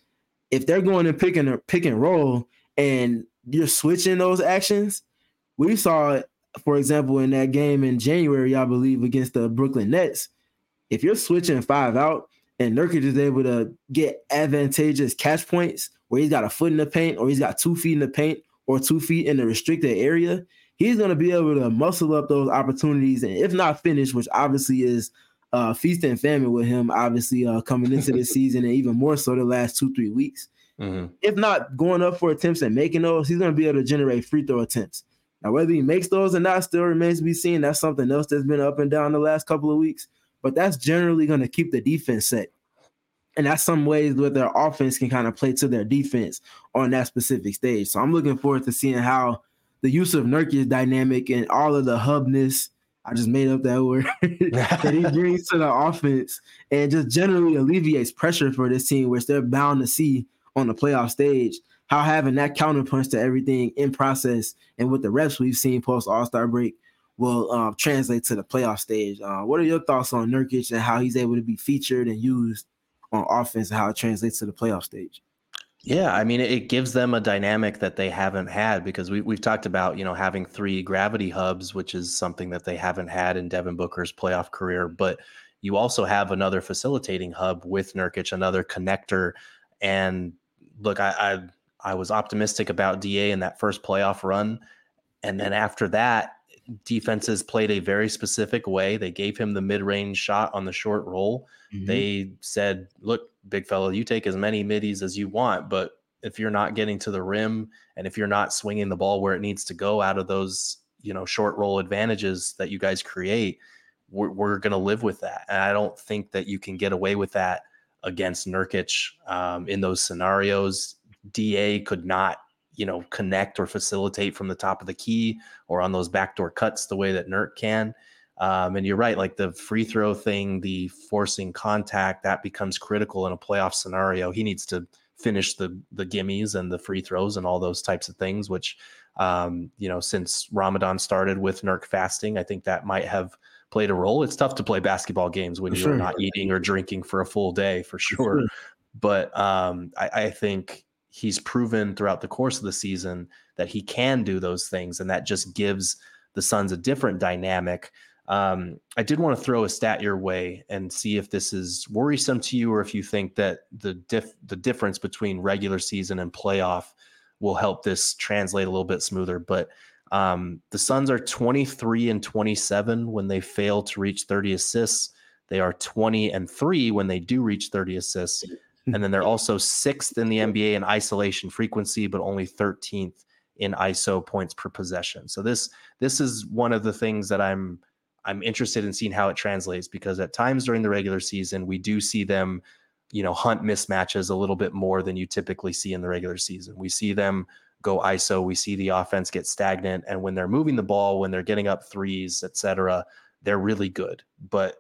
if they're going and pick and pick and roll and you're switching those actions, we saw, for example, in that game in January, I believe, against the Brooklyn Nets, if you're switching five out and Nurkic is able to get advantageous catch points where he's got a foot in the paint or he's got two feet in the paint or two feet in the restricted area, he's going to be able to muscle up those opportunities and if not finish, which obviously is uh, feast and famine with him, obviously uh, coming into this season and even more so the last two, three weeks. Mm-hmm. If not going up for attempts and making those, he's going to be able to generate free throw attempts. Now, whether he makes those or not still remains to be seen. That's something else that's been up and down the last couple of weeks. But that's generally going to keep the defense set. And that's some ways where their offense can kind of play to their defense on that specific stage. So I'm looking forward to seeing how the use of Nurkic dynamic and all of the hubness, I just made up that word, that he brings to the offense and just generally alleviates pressure for this team, which they're bound to see on the playoff stage, how having that counterpunch to everything in process and with the reps we've seen post All-Star break will um, translate to the playoff stage. Uh, what are your thoughts on Nurkic and how he's able to be featured and used on offense and how it translates to the playoff stage? Yeah, I mean, it gives them a dynamic that they haven't had because we, we've talked about, you know, having three gravity hubs, which is something that they haven't had in Devin Booker's playoff career. But you also have another facilitating hub with Nurkic, another connector. And look, I, I, I was optimistic about D A in that first playoff run. And then after that, defenses played a very specific way. They gave him the mid-range shot on the short roll. Mm-hmm. They said, look, big fella, you take as many middies as you want, but if you're not getting to the rim and if you're not swinging the ball where it needs to go out of those, you know, short roll advantages that you guys create, we're, we're going to live with that. And I don't think that you can get away with that against Nurkic um, in those scenarios. D A could not, you know, connect or facilitate from the top of the key or on those backdoor cuts the way that Nurk can. Um, and you're right, like the free throw thing, the forcing contact, that becomes critical in a playoff scenario. He needs to finish the the gimmies and the free throws and all those types of things, which, um, you know, since Ramadan started with Nurk fasting, I think that might have played a role. It's tough to play basketball games when for you're sure. not eating or drinking for a full day, for sure. For sure. But um, I, I think he's proven throughout the course of the season that he can do those things, and that just gives the Suns a different dynamic. Um, I did want to throw a stat your way and see if this is worrisome to you or if you think that the diff- the difference between regular season and playoff will help this translate a little bit smoother. But um, the Suns are twenty-three and twenty-seven when they fail to reach thirty assists. They are twenty and three when they do reach thirty assists. And then they're also sixth in the N B A in isolation frequency, but only thirteenth in I S O points per possession. So this this is one of the things that I'm I'm interested in seeing how it translates, because at times during the regular season, we do see them, you know, hunt mismatches a little bit more than you typically see in the regular season. We see them go I S O. We see the offense get stagnant. And when they're moving the ball, when they're getting up threes, et cetera, they're really good. But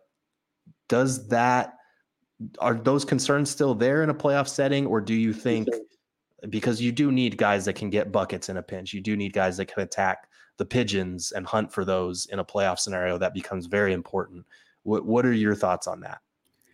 does that, are those concerns still there in a playoff setting? Or do you think, because you do need guys that can get buckets in a pinch, you do need guys that can attack the pigeons and hunt for those in a playoff scenario, that becomes very important. What What are your thoughts on that?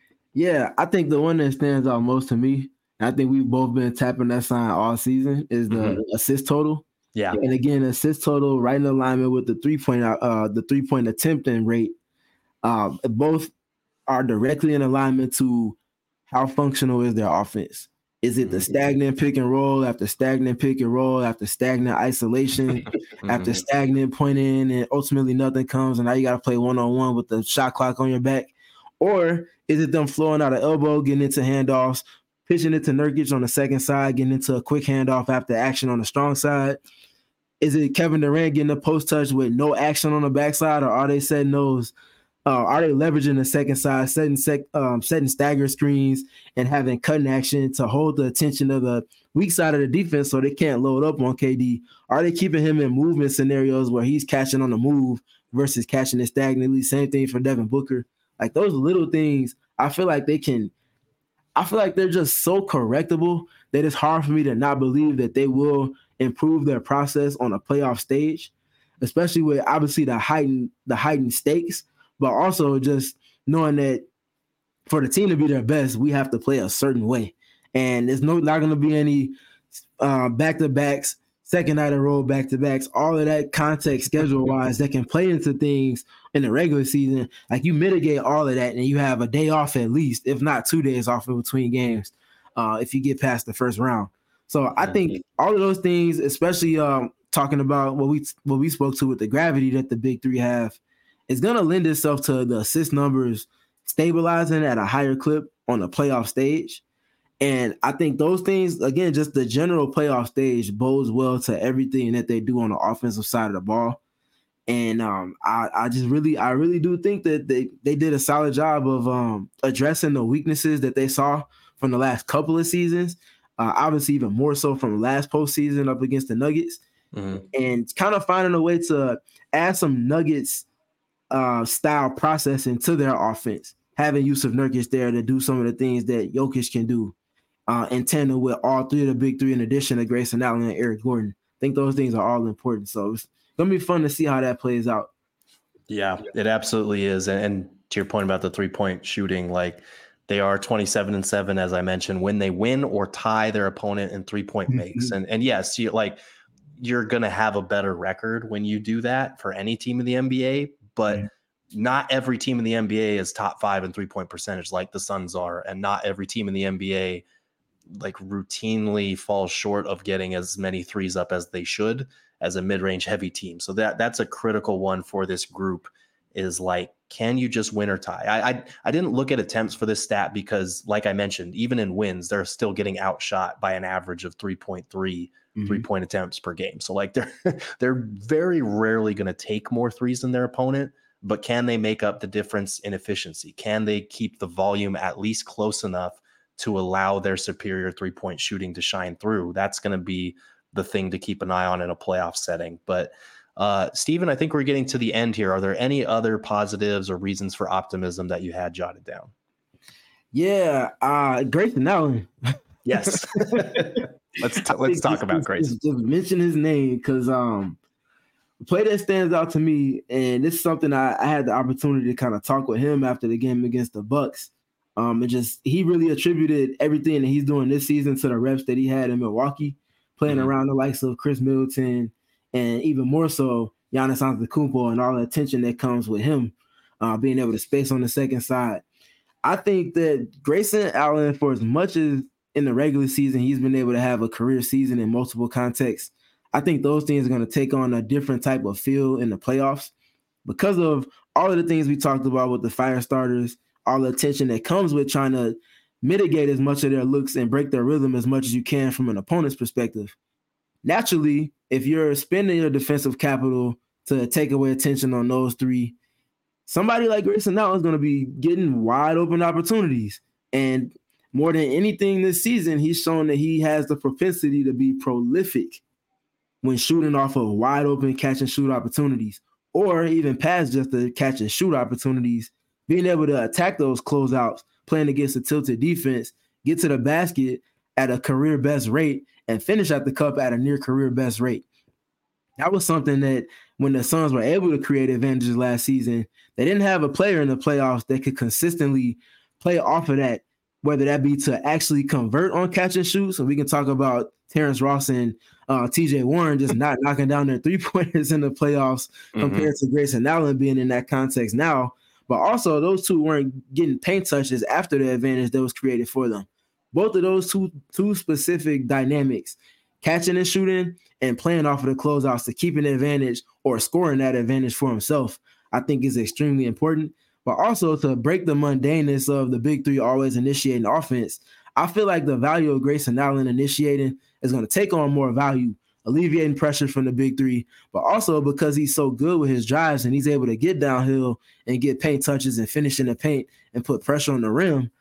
Yeah, I think the one that stands out most to me, and I think we've both been tapping that sign all season, is the mm-hmm. assist total. Yeah, and again, assist total right in alignment with the three point uh the three point attempting rate. Um, both are directly in alignment to how functional is their offense? Is it the Mhm. stagnant pick and roll after stagnant pick and roll after stagnant isolation after Mhm. stagnant point in and ultimately nothing comes and now you got to play one-on-one with the shot clock on your back? Or is it them flowing out of elbow, getting into handoffs, pitching it to Nurkic on the second side, getting into a quick handoff after action on the strong side? Is it Kevin Durant getting a post touch with no action on the backside, or are they setting those? Uh, are they leveraging the second side, setting sec, um, setting stagger screens and having cutting action to hold the attention of the weak side of the defense so they can't load up on K D? Are they keeping him in movement scenarios where he's catching on the move versus catching it stagnantly? Same thing for Devin Booker. Like those little things, I feel like they can. I feel like they're just so correctable that it's hard for me to not believe that they will improve their process on a playoff stage, especially with obviously the heightened the heightened stakes, but also just knowing that for the team to be their best, we have to play a certain way, and there's no not going to be any uh, back to backs, second night in a row back to backs, all of that context schedule wise that can play into things in the regular season. Like you mitigate all of that, and you have a day off at least, if not two days off in between games, uh, if you get past the first round. So I think all of those things, especially um, talking about what we what we spoke to with the gravity that the big three have, is going to lend itself to the assist numbers stabilizing at a higher clip on the playoff stage. And I think those things, again, just the general playoff stage bodes well to everything that they do on the offensive side of the ball. And um, I, I just really, I really do think that they, they did a solid job of um, addressing the weaknesses that they saw from the last couple of seasons. Uh, obviously, even more so from the last postseason up against the Nuggets, mm-hmm. and kind of finding a way to add some Nuggets uh, style processing to their offense, having Jusuf Nurkic there to do some of the things that Jokic can do uh, in tandem with all three of the big three, in addition to Grayson Allen and Eric Gordon. I think those things are all important. So it's going to be fun to see how that plays out. Yeah, it absolutely is. And, and to your point about the three-point shooting, like, they are twenty-seven and seven, as I mentioned, when they win or tie their opponent in three-point makes. Mm-hmm. And and yes, you like you're going to have a better record when you do that for any team in the N B A, but mm-hmm. not every team in the N B A is top five in three-point percentage like the Suns are, and not every team in the N B A like routinely falls short of getting as many threes up as they should as a mid-range heavy team. So that that's a critical one for this group, is like, can you just win or tie? I, I I didn't look at attempts for this stat because, like I mentioned, even in wins, they're still getting outshot by an average of three point three mm-hmm. three-point attempts per game. So like they're they're very rarely going to take more threes than their opponent, but can they make up the difference in efficiency? Can they keep the volume at least close enough to allow their superior three-point shooting to shine through? That's going to be the thing to keep an eye on in a playoff setting. But Uh, Stephen, I think we're getting to the end here. Are there any other positives or reasons for optimism that you had jotted down? Yeah, uh, Grayson Allen. Yes. let's t- let's talk about Grayson. Just mention his name because um, the play that stands out to me, and this is something I, I had the opportunity to kind of talk with him after the game against the Bucks. Um, and just he really attributed everything that he's doing this season to the reps that he had in Milwaukee, playing mm-hmm. around the likes of Chris Middleton, and even more so, Giannis Antetokounmpo and all the attention that comes with him uh, being able to space on the second side. I think that Grayson Allen, for as much as in the regular season he's been able to have a career season in multiple contexts, I think those things are going to take on a different type of feel in the playoffs because of all of the things we talked about with the fire starters, all the attention that comes with trying to mitigate as much of their looks and break their rhythm as much as you can from an opponent's perspective. Naturally, if you're spending your defensive capital to take away attention on those three, somebody like Grayson Allen is going to be getting wide open opportunities. And more than anything this season, he's shown that he has the propensity to be prolific when shooting off of wide open catch and shoot opportunities, or even past just the catch and shoot opportunities, being able to attack those closeouts, playing against a tilted defense, get to the basket at a career best rate, and finish at the cup at a near career best rate. That was something that when the Suns were able to create advantages last season, they didn't have a player in the playoffs that could consistently play off of that, whether that be to actually convert on catch and shoot. So we can talk about Terrence Ross and uh, T J Warren just not knocking down their three-pointers in the playoffs mm-hmm. compared to Grayson Allen being in that context now, But also, those two weren't getting paint touches after the advantage that was created for them. Both of those two, two specific dynamics, catching and shooting and playing off of the closeouts to keep an advantage or scoring that advantage for himself, I think is extremely important. But also to break the mundaneness of the big three always initiating offense, I feel like the value of Grayson Allen initiating is going to take on more value, alleviating pressure from the big three, but also because he's so good with his drives and he's able to get downhill and get paint touches and finish in the paint and put pressure on the rim.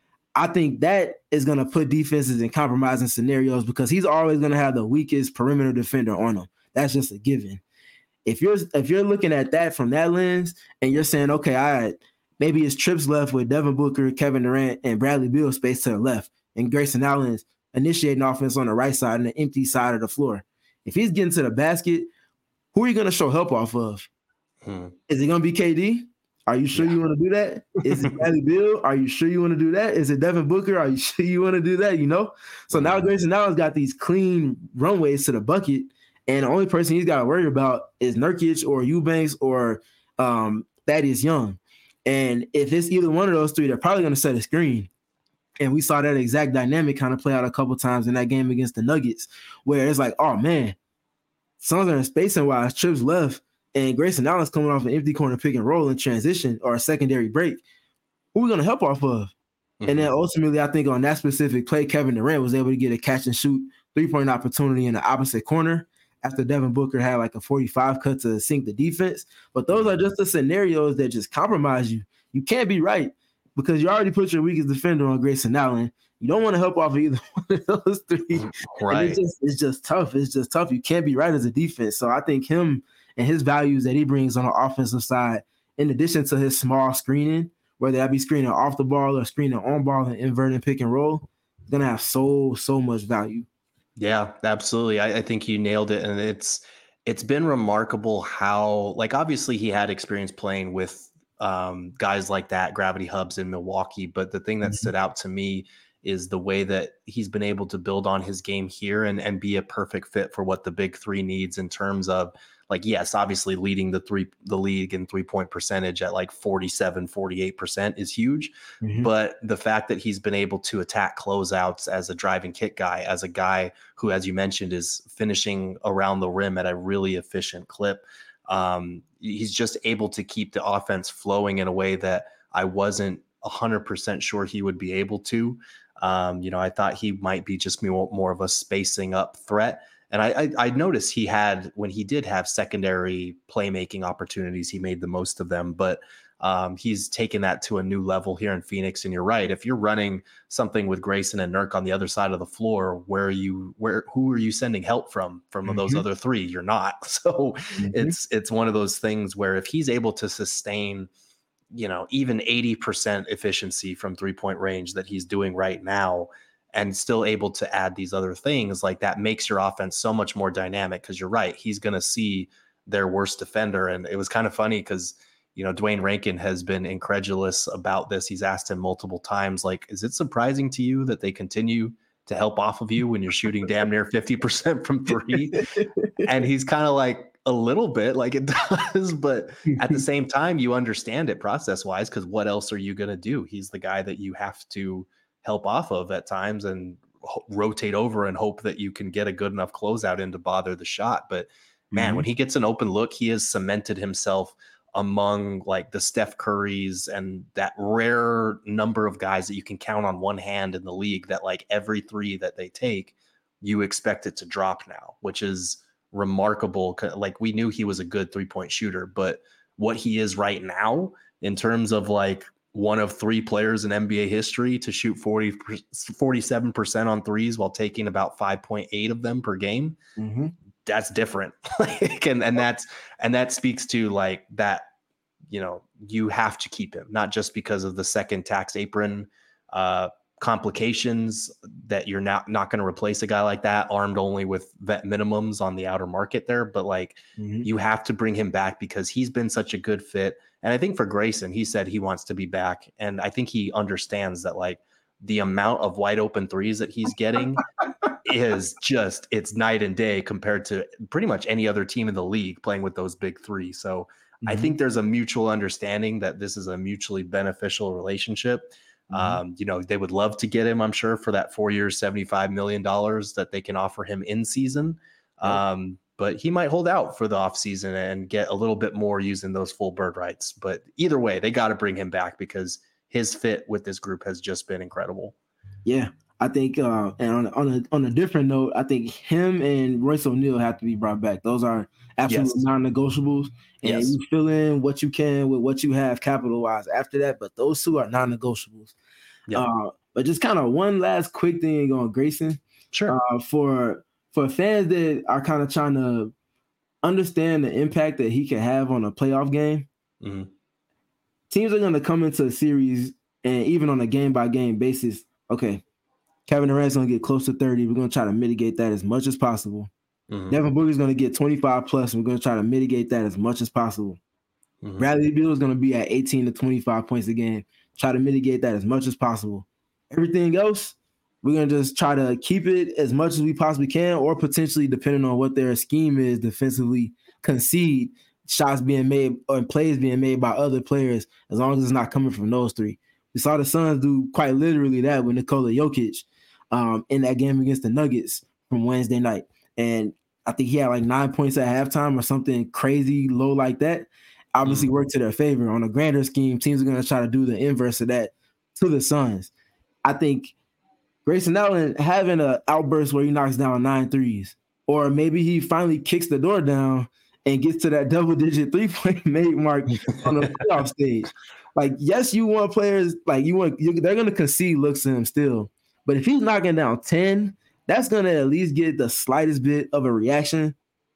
I think that is going to put defenses in compromising scenarios because he's always going to have the weakest perimeter defender on him. That's just a given. If you're if you're looking at that from that lens and you're saying, okay, all right, maybe it's trips left with Devin Booker, Kevin Durant, and Bradley Beal space to the left, and Grayson Allen's initiating offense on the right side and the empty side of the floor. If he's getting to the basket, who are you going to show help off of? Hmm. Is it going to be K D? Are you sure yeah. you want to do that? Is it Bradley Beal? Are you sure you want to do that? Is it Devin Booker? Are you sure you want to do that? You know? So now Grayson Allen's got these clean runways to the bucket, and the only person he's got to worry about is Nurkic or Eubanks or um, Thaddeus Young. And if it's either one of those three, they're probably going to set a screen. And we saw that exact dynamic kind of play out a couple times in that game against the Nuggets, where it's like, oh, man, Suns are in spacing wise, trips left, and Grayson Allen's coming off an empty corner pick and roll in transition or a secondary break. Who are we going to help off of? Mm-hmm. And then ultimately, I think on that specific play, Kevin Durant was able to get a catch and shoot three-point opportunity in the opposite corner after Devin Booker had like a forty-five cut to sink the defense. But those are just the scenarios that just compromise you. You can't be right because you already put your weakest defender on Grayson Allen. You don't want to help off of either one of those three. Right. It's just, it's just tough. It's just tough. You can't be right as a defense. So I think him and his values that he brings on the offensive side, in addition to his small screening, whether that be screening off the ball or screening on ball and inverting pick and roll, is going to have so, so much value. Yeah, absolutely. I, I think you nailed it. And it's it's been remarkable how, like, obviously he had experience playing with um, guys like that, Gravity Hubs in Milwaukee. But the thing that mm-hmm. stood out to me is the way that he's been able to build on his game here and, and be a perfect fit for what the big three needs in terms of, like, yes, obviously leading the three, the league in three point percentage at like forty-seven, forty-eight percent is huge. Mm-hmm. But the fact that he's been able to attack closeouts as a driving kick guy, as a guy who, as you mentioned, is finishing around the rim at a really efficient clip. Um, he's just able to keep the offense flowing in a way that I wasn't a hundred percent sure he would be able to. Um, you know, I thought he might be just more, more of a spacing up threat. And I, I, I noticed he had, when he did have secondary playmaking opportunities, he made the most of them. But um, he's taken that to a new level here in Phoenix. And you're right. If you're running something with Grayson and Nurk on the other side of the floor, where are you, where, who are you sending help from, from mm-hmm. those other three? You're not. So mm-hmm. it's, it's one of those things where if he's able to sustain, you know, even eighty percent efficiency from three point range that he's doing right now, and still able to add these other things, like that makes your offense so much more dynamic. Cause you're right. He's going to see their worst defender. And it was kind of funny because, you know, Dwayne Rankin has been incredulous about this. He's asked him multiple times, like, is it surprising to you that they continue to help off of you when you're shooting damn near fifty percent from three? And he's kind of like, a little bit, like it does, but at the same time, you understand it process wise, because what else are you going to do? He's the guy that you have to help off of at times and ho- rotate over and hope that you can get a good enough closeout in to bother the shot. But man, mm-hmm. when he gets an open look, he has cemented himself among like the Steph Currys and that rare number of guys that you can count on one hand in the league that like every three that they take, you expect it to drop now, which is remarkable. Like we knew he was a good three-point shooter, but what he is right now in terms of like one of three players in N B A history to shoot forty, forty-seven percent on threes while taking about five point eight of them per game, mm-hmm. that's different. Like, and, and that's, and that speaks to like that, you know, you have to keep him, not just because of the second tax apron uh, complications that you're not not going to replace a guy like that armed only with vet minimums on the outer market there, but like mm-hmm. you have to bring him back because he's been such a good fit. And I think for Grayson, he said he wants to be back, and I think he understands that like the amount of wide open threes that he's getting is just, it's night and day compared to pretty much any other team in the league playing with those big three. So I Mhm. think there's a mutual understanding that this is a mutually beneficial relationship. Mhm. Um, you know, they would love to get him, I'm sure, for that four years, seventy-five million dollars that they can offer him in season. Yep. Um, but he might hold out for the offseason and get a little bit more using those full bird rights. But either way, they got to bring him back because his fit with this group has just been incredible. Yeah, I think, uh, and on on a on a different note, I think him and Royce O'Neal have to be brought back. Those are absolute Yes. non-negotiables, and Yes. you fill in what you can with what you have capital-wise after that. But those two are non-negotiables. Yep. Uh, but just kind of one last quick thing on Grayson, Sure. uh, for for fans that are kind of trying to understand the impact that he can have on a playoff game. Mhm. Teams are going to come into a series and even on a game by game basis. Okay, Kevin Durant's going to get close to thirty. We're going to try to mitigate that as much as possible. Mhm. Devin Booker's going to get twenty-five plus. And we're going to try to mitigate that as much as possible. Mhm. Bradley Beal is going to be at eighteen to twenty-five points a game. Try to mitigate that as much as possible. Everything else, we're going to just try to keep it as much as we possibly can, or potentially, depending on what their scheme is, defensively concede shots being made or plays being made by other players, as long as it's not coming from those three. We saw the Suns do quite literally that with Nikola Jokic um, in that game against the Nuggets from Wednesday night. And I think he had like nine points at halftime or something crazy low like that. Obviously Mhm. worked to their favor. On a grander scheme, teams are going to try to do the inverse of that to the Suns. I think Grayson Allen having an outburst where he knocks down nine threes, or maybe he finally kicks the door down and gets to that double-digit three-point made mark on the playoff stage. Like, yes, you want players like you want. You, they're going to concede looks to him still, but if he's knocking down ten, that's going to at least get the slightest bit of a reaction.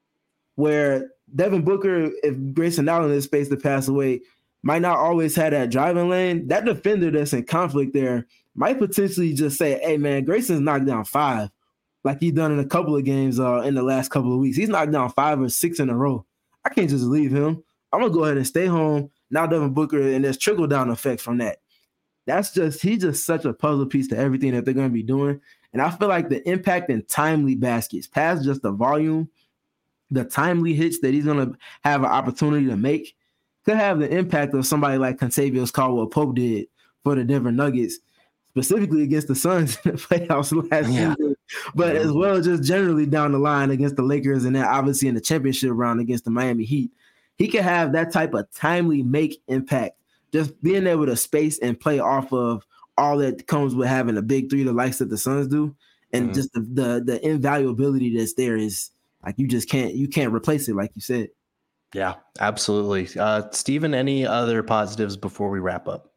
Where Devin Booker, if Grayson Allen is space to pass away, might not always have that driving lane. That defender that's in conflict there might potentially just say, hey, man, Grayson's knocked down five, like he's done in a couple of games uh, in the last couple of weeks. He's knocked down five or six in a row. I can't just leave him. I'm going to go ahead and stay home. Now Devin Booker, and there's trickle-down effects from that. That's just, he's just such a puzzle piece to everything that they're going to be doing. And I feel like the impact in timely baskets, past just the volume, the timely hits that he's going to have an opportunity to make could have the impact of somebody like Contavious Caldwell-Pope did for the Denver Nuggets, specifically against the Suns in the playoffs last Yeah. season, but Mhm. as well as just generally down the line against the Lakers and then obviously in the championship round against the Miami Heat. He could have that type of timely make impact, just being able to space and play off of all that comes with having a big three, the likes that the Suns do, and Mhm. just the, the the invaluability that's there is like you just can't you can't replace it, like you said. Yeah, absolutely. Uh, Steven, any other positives before we wrap up?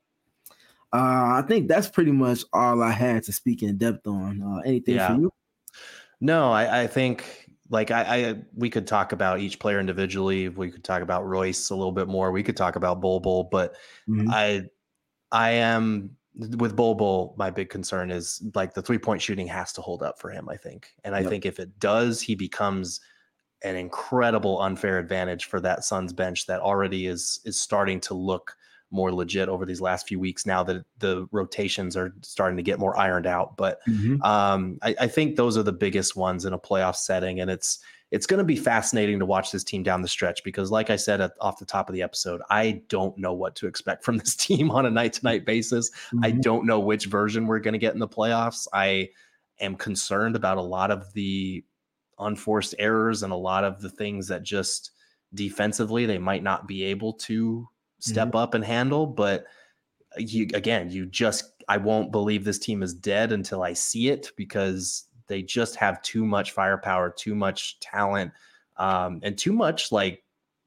Uh, I think that's pretty much all I had to speak in depth on. Uh, anything for Yeah. you? No, I, I think like I, I we could talk about each player individually. We could talk about Royce a little bit more. We could talk about Bol Bol, but Mhm. I I am with Bol Bol. My big concern is like the three point shooting has to hold up for him. I think, and I Yep. think if it does, he becomes an incredible unfair advantage for that Suns bench that already is is starting to look more legit over these last few weeks now that the rotations are starting to get more ironed out. But Mhm. um, I, I think those are the biggest ones in a playoff setting. And it's it's going to be fascinating to watch this team down the stretch because, like I said at, off the top of the episode, I don't know what to expect from this team on a night-to-night basis. I Mhm. don't know which version we're going to get in the playoffs. I am concerned about a lot of the unforced errors and a lot of the things that just defensively they might not be able to Mhm. step up and handle. But you, again, you just, I won't believe this team is dead until I see it because they just have too much firepower, too much talent, um, and too much like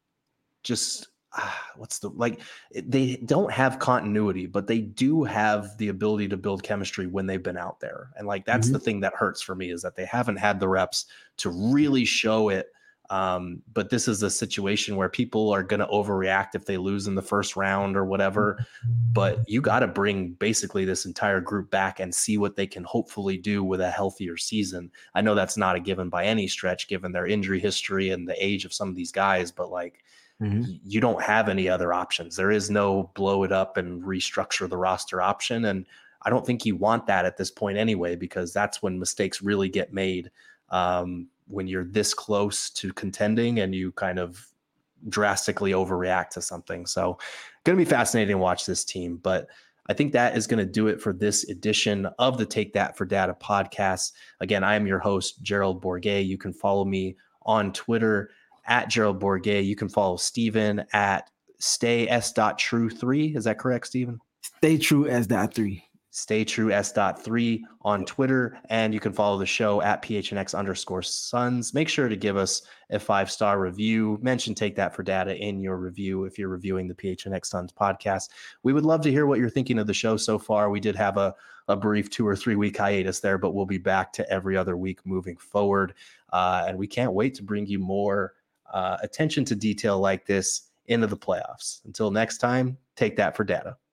just ah, what's the like they don't have continuity, but they do have the ability to build chemistry when they've been out there. And like that's the Mhm. thing that hurts for me is that they haven't had the reps to really show it. Um, but this is a situation where people are going to overreact if they lose in the first round or whatever. But you got to bring basically this entire group back and see what they can hopefully do with a healthier season. I know that's not a given by any stretch, given their injury history and the age of some of these guys, but like Mhm. you don't have any other options. There is no blow it up and restructure the roster option. And I don't think you want that at this point anyway, because that's when mistakes really get made um, when you're this close to contending and you kind of drastically overreact to something. So going to be fascinating to watch this team. But I think that is going to do it for this edition of the Take That for Data podcast. Again, I am your host, Gerald Bourguet. You can follow me on Twitter at Gerald Bourguet. You can follow Steven at stay s dot true three. Is that correct, Steven? Stay true s dot three. Stay true s dot three on Twitter, and you can follow the show at phnx underscore Suns. Make sure to give us a five-star review. Mention Take That for Data in your review if you're reviewing the P H N X Suns podcast. We would love to hear what you're thinking of the show so far. We did have a, a brief two or three week hiatus there, but we'll be back to every other week moving forward. Uh, and we can't wait to bring you more uh, attention to detail like this into the playoffs. Until next time, take that for data.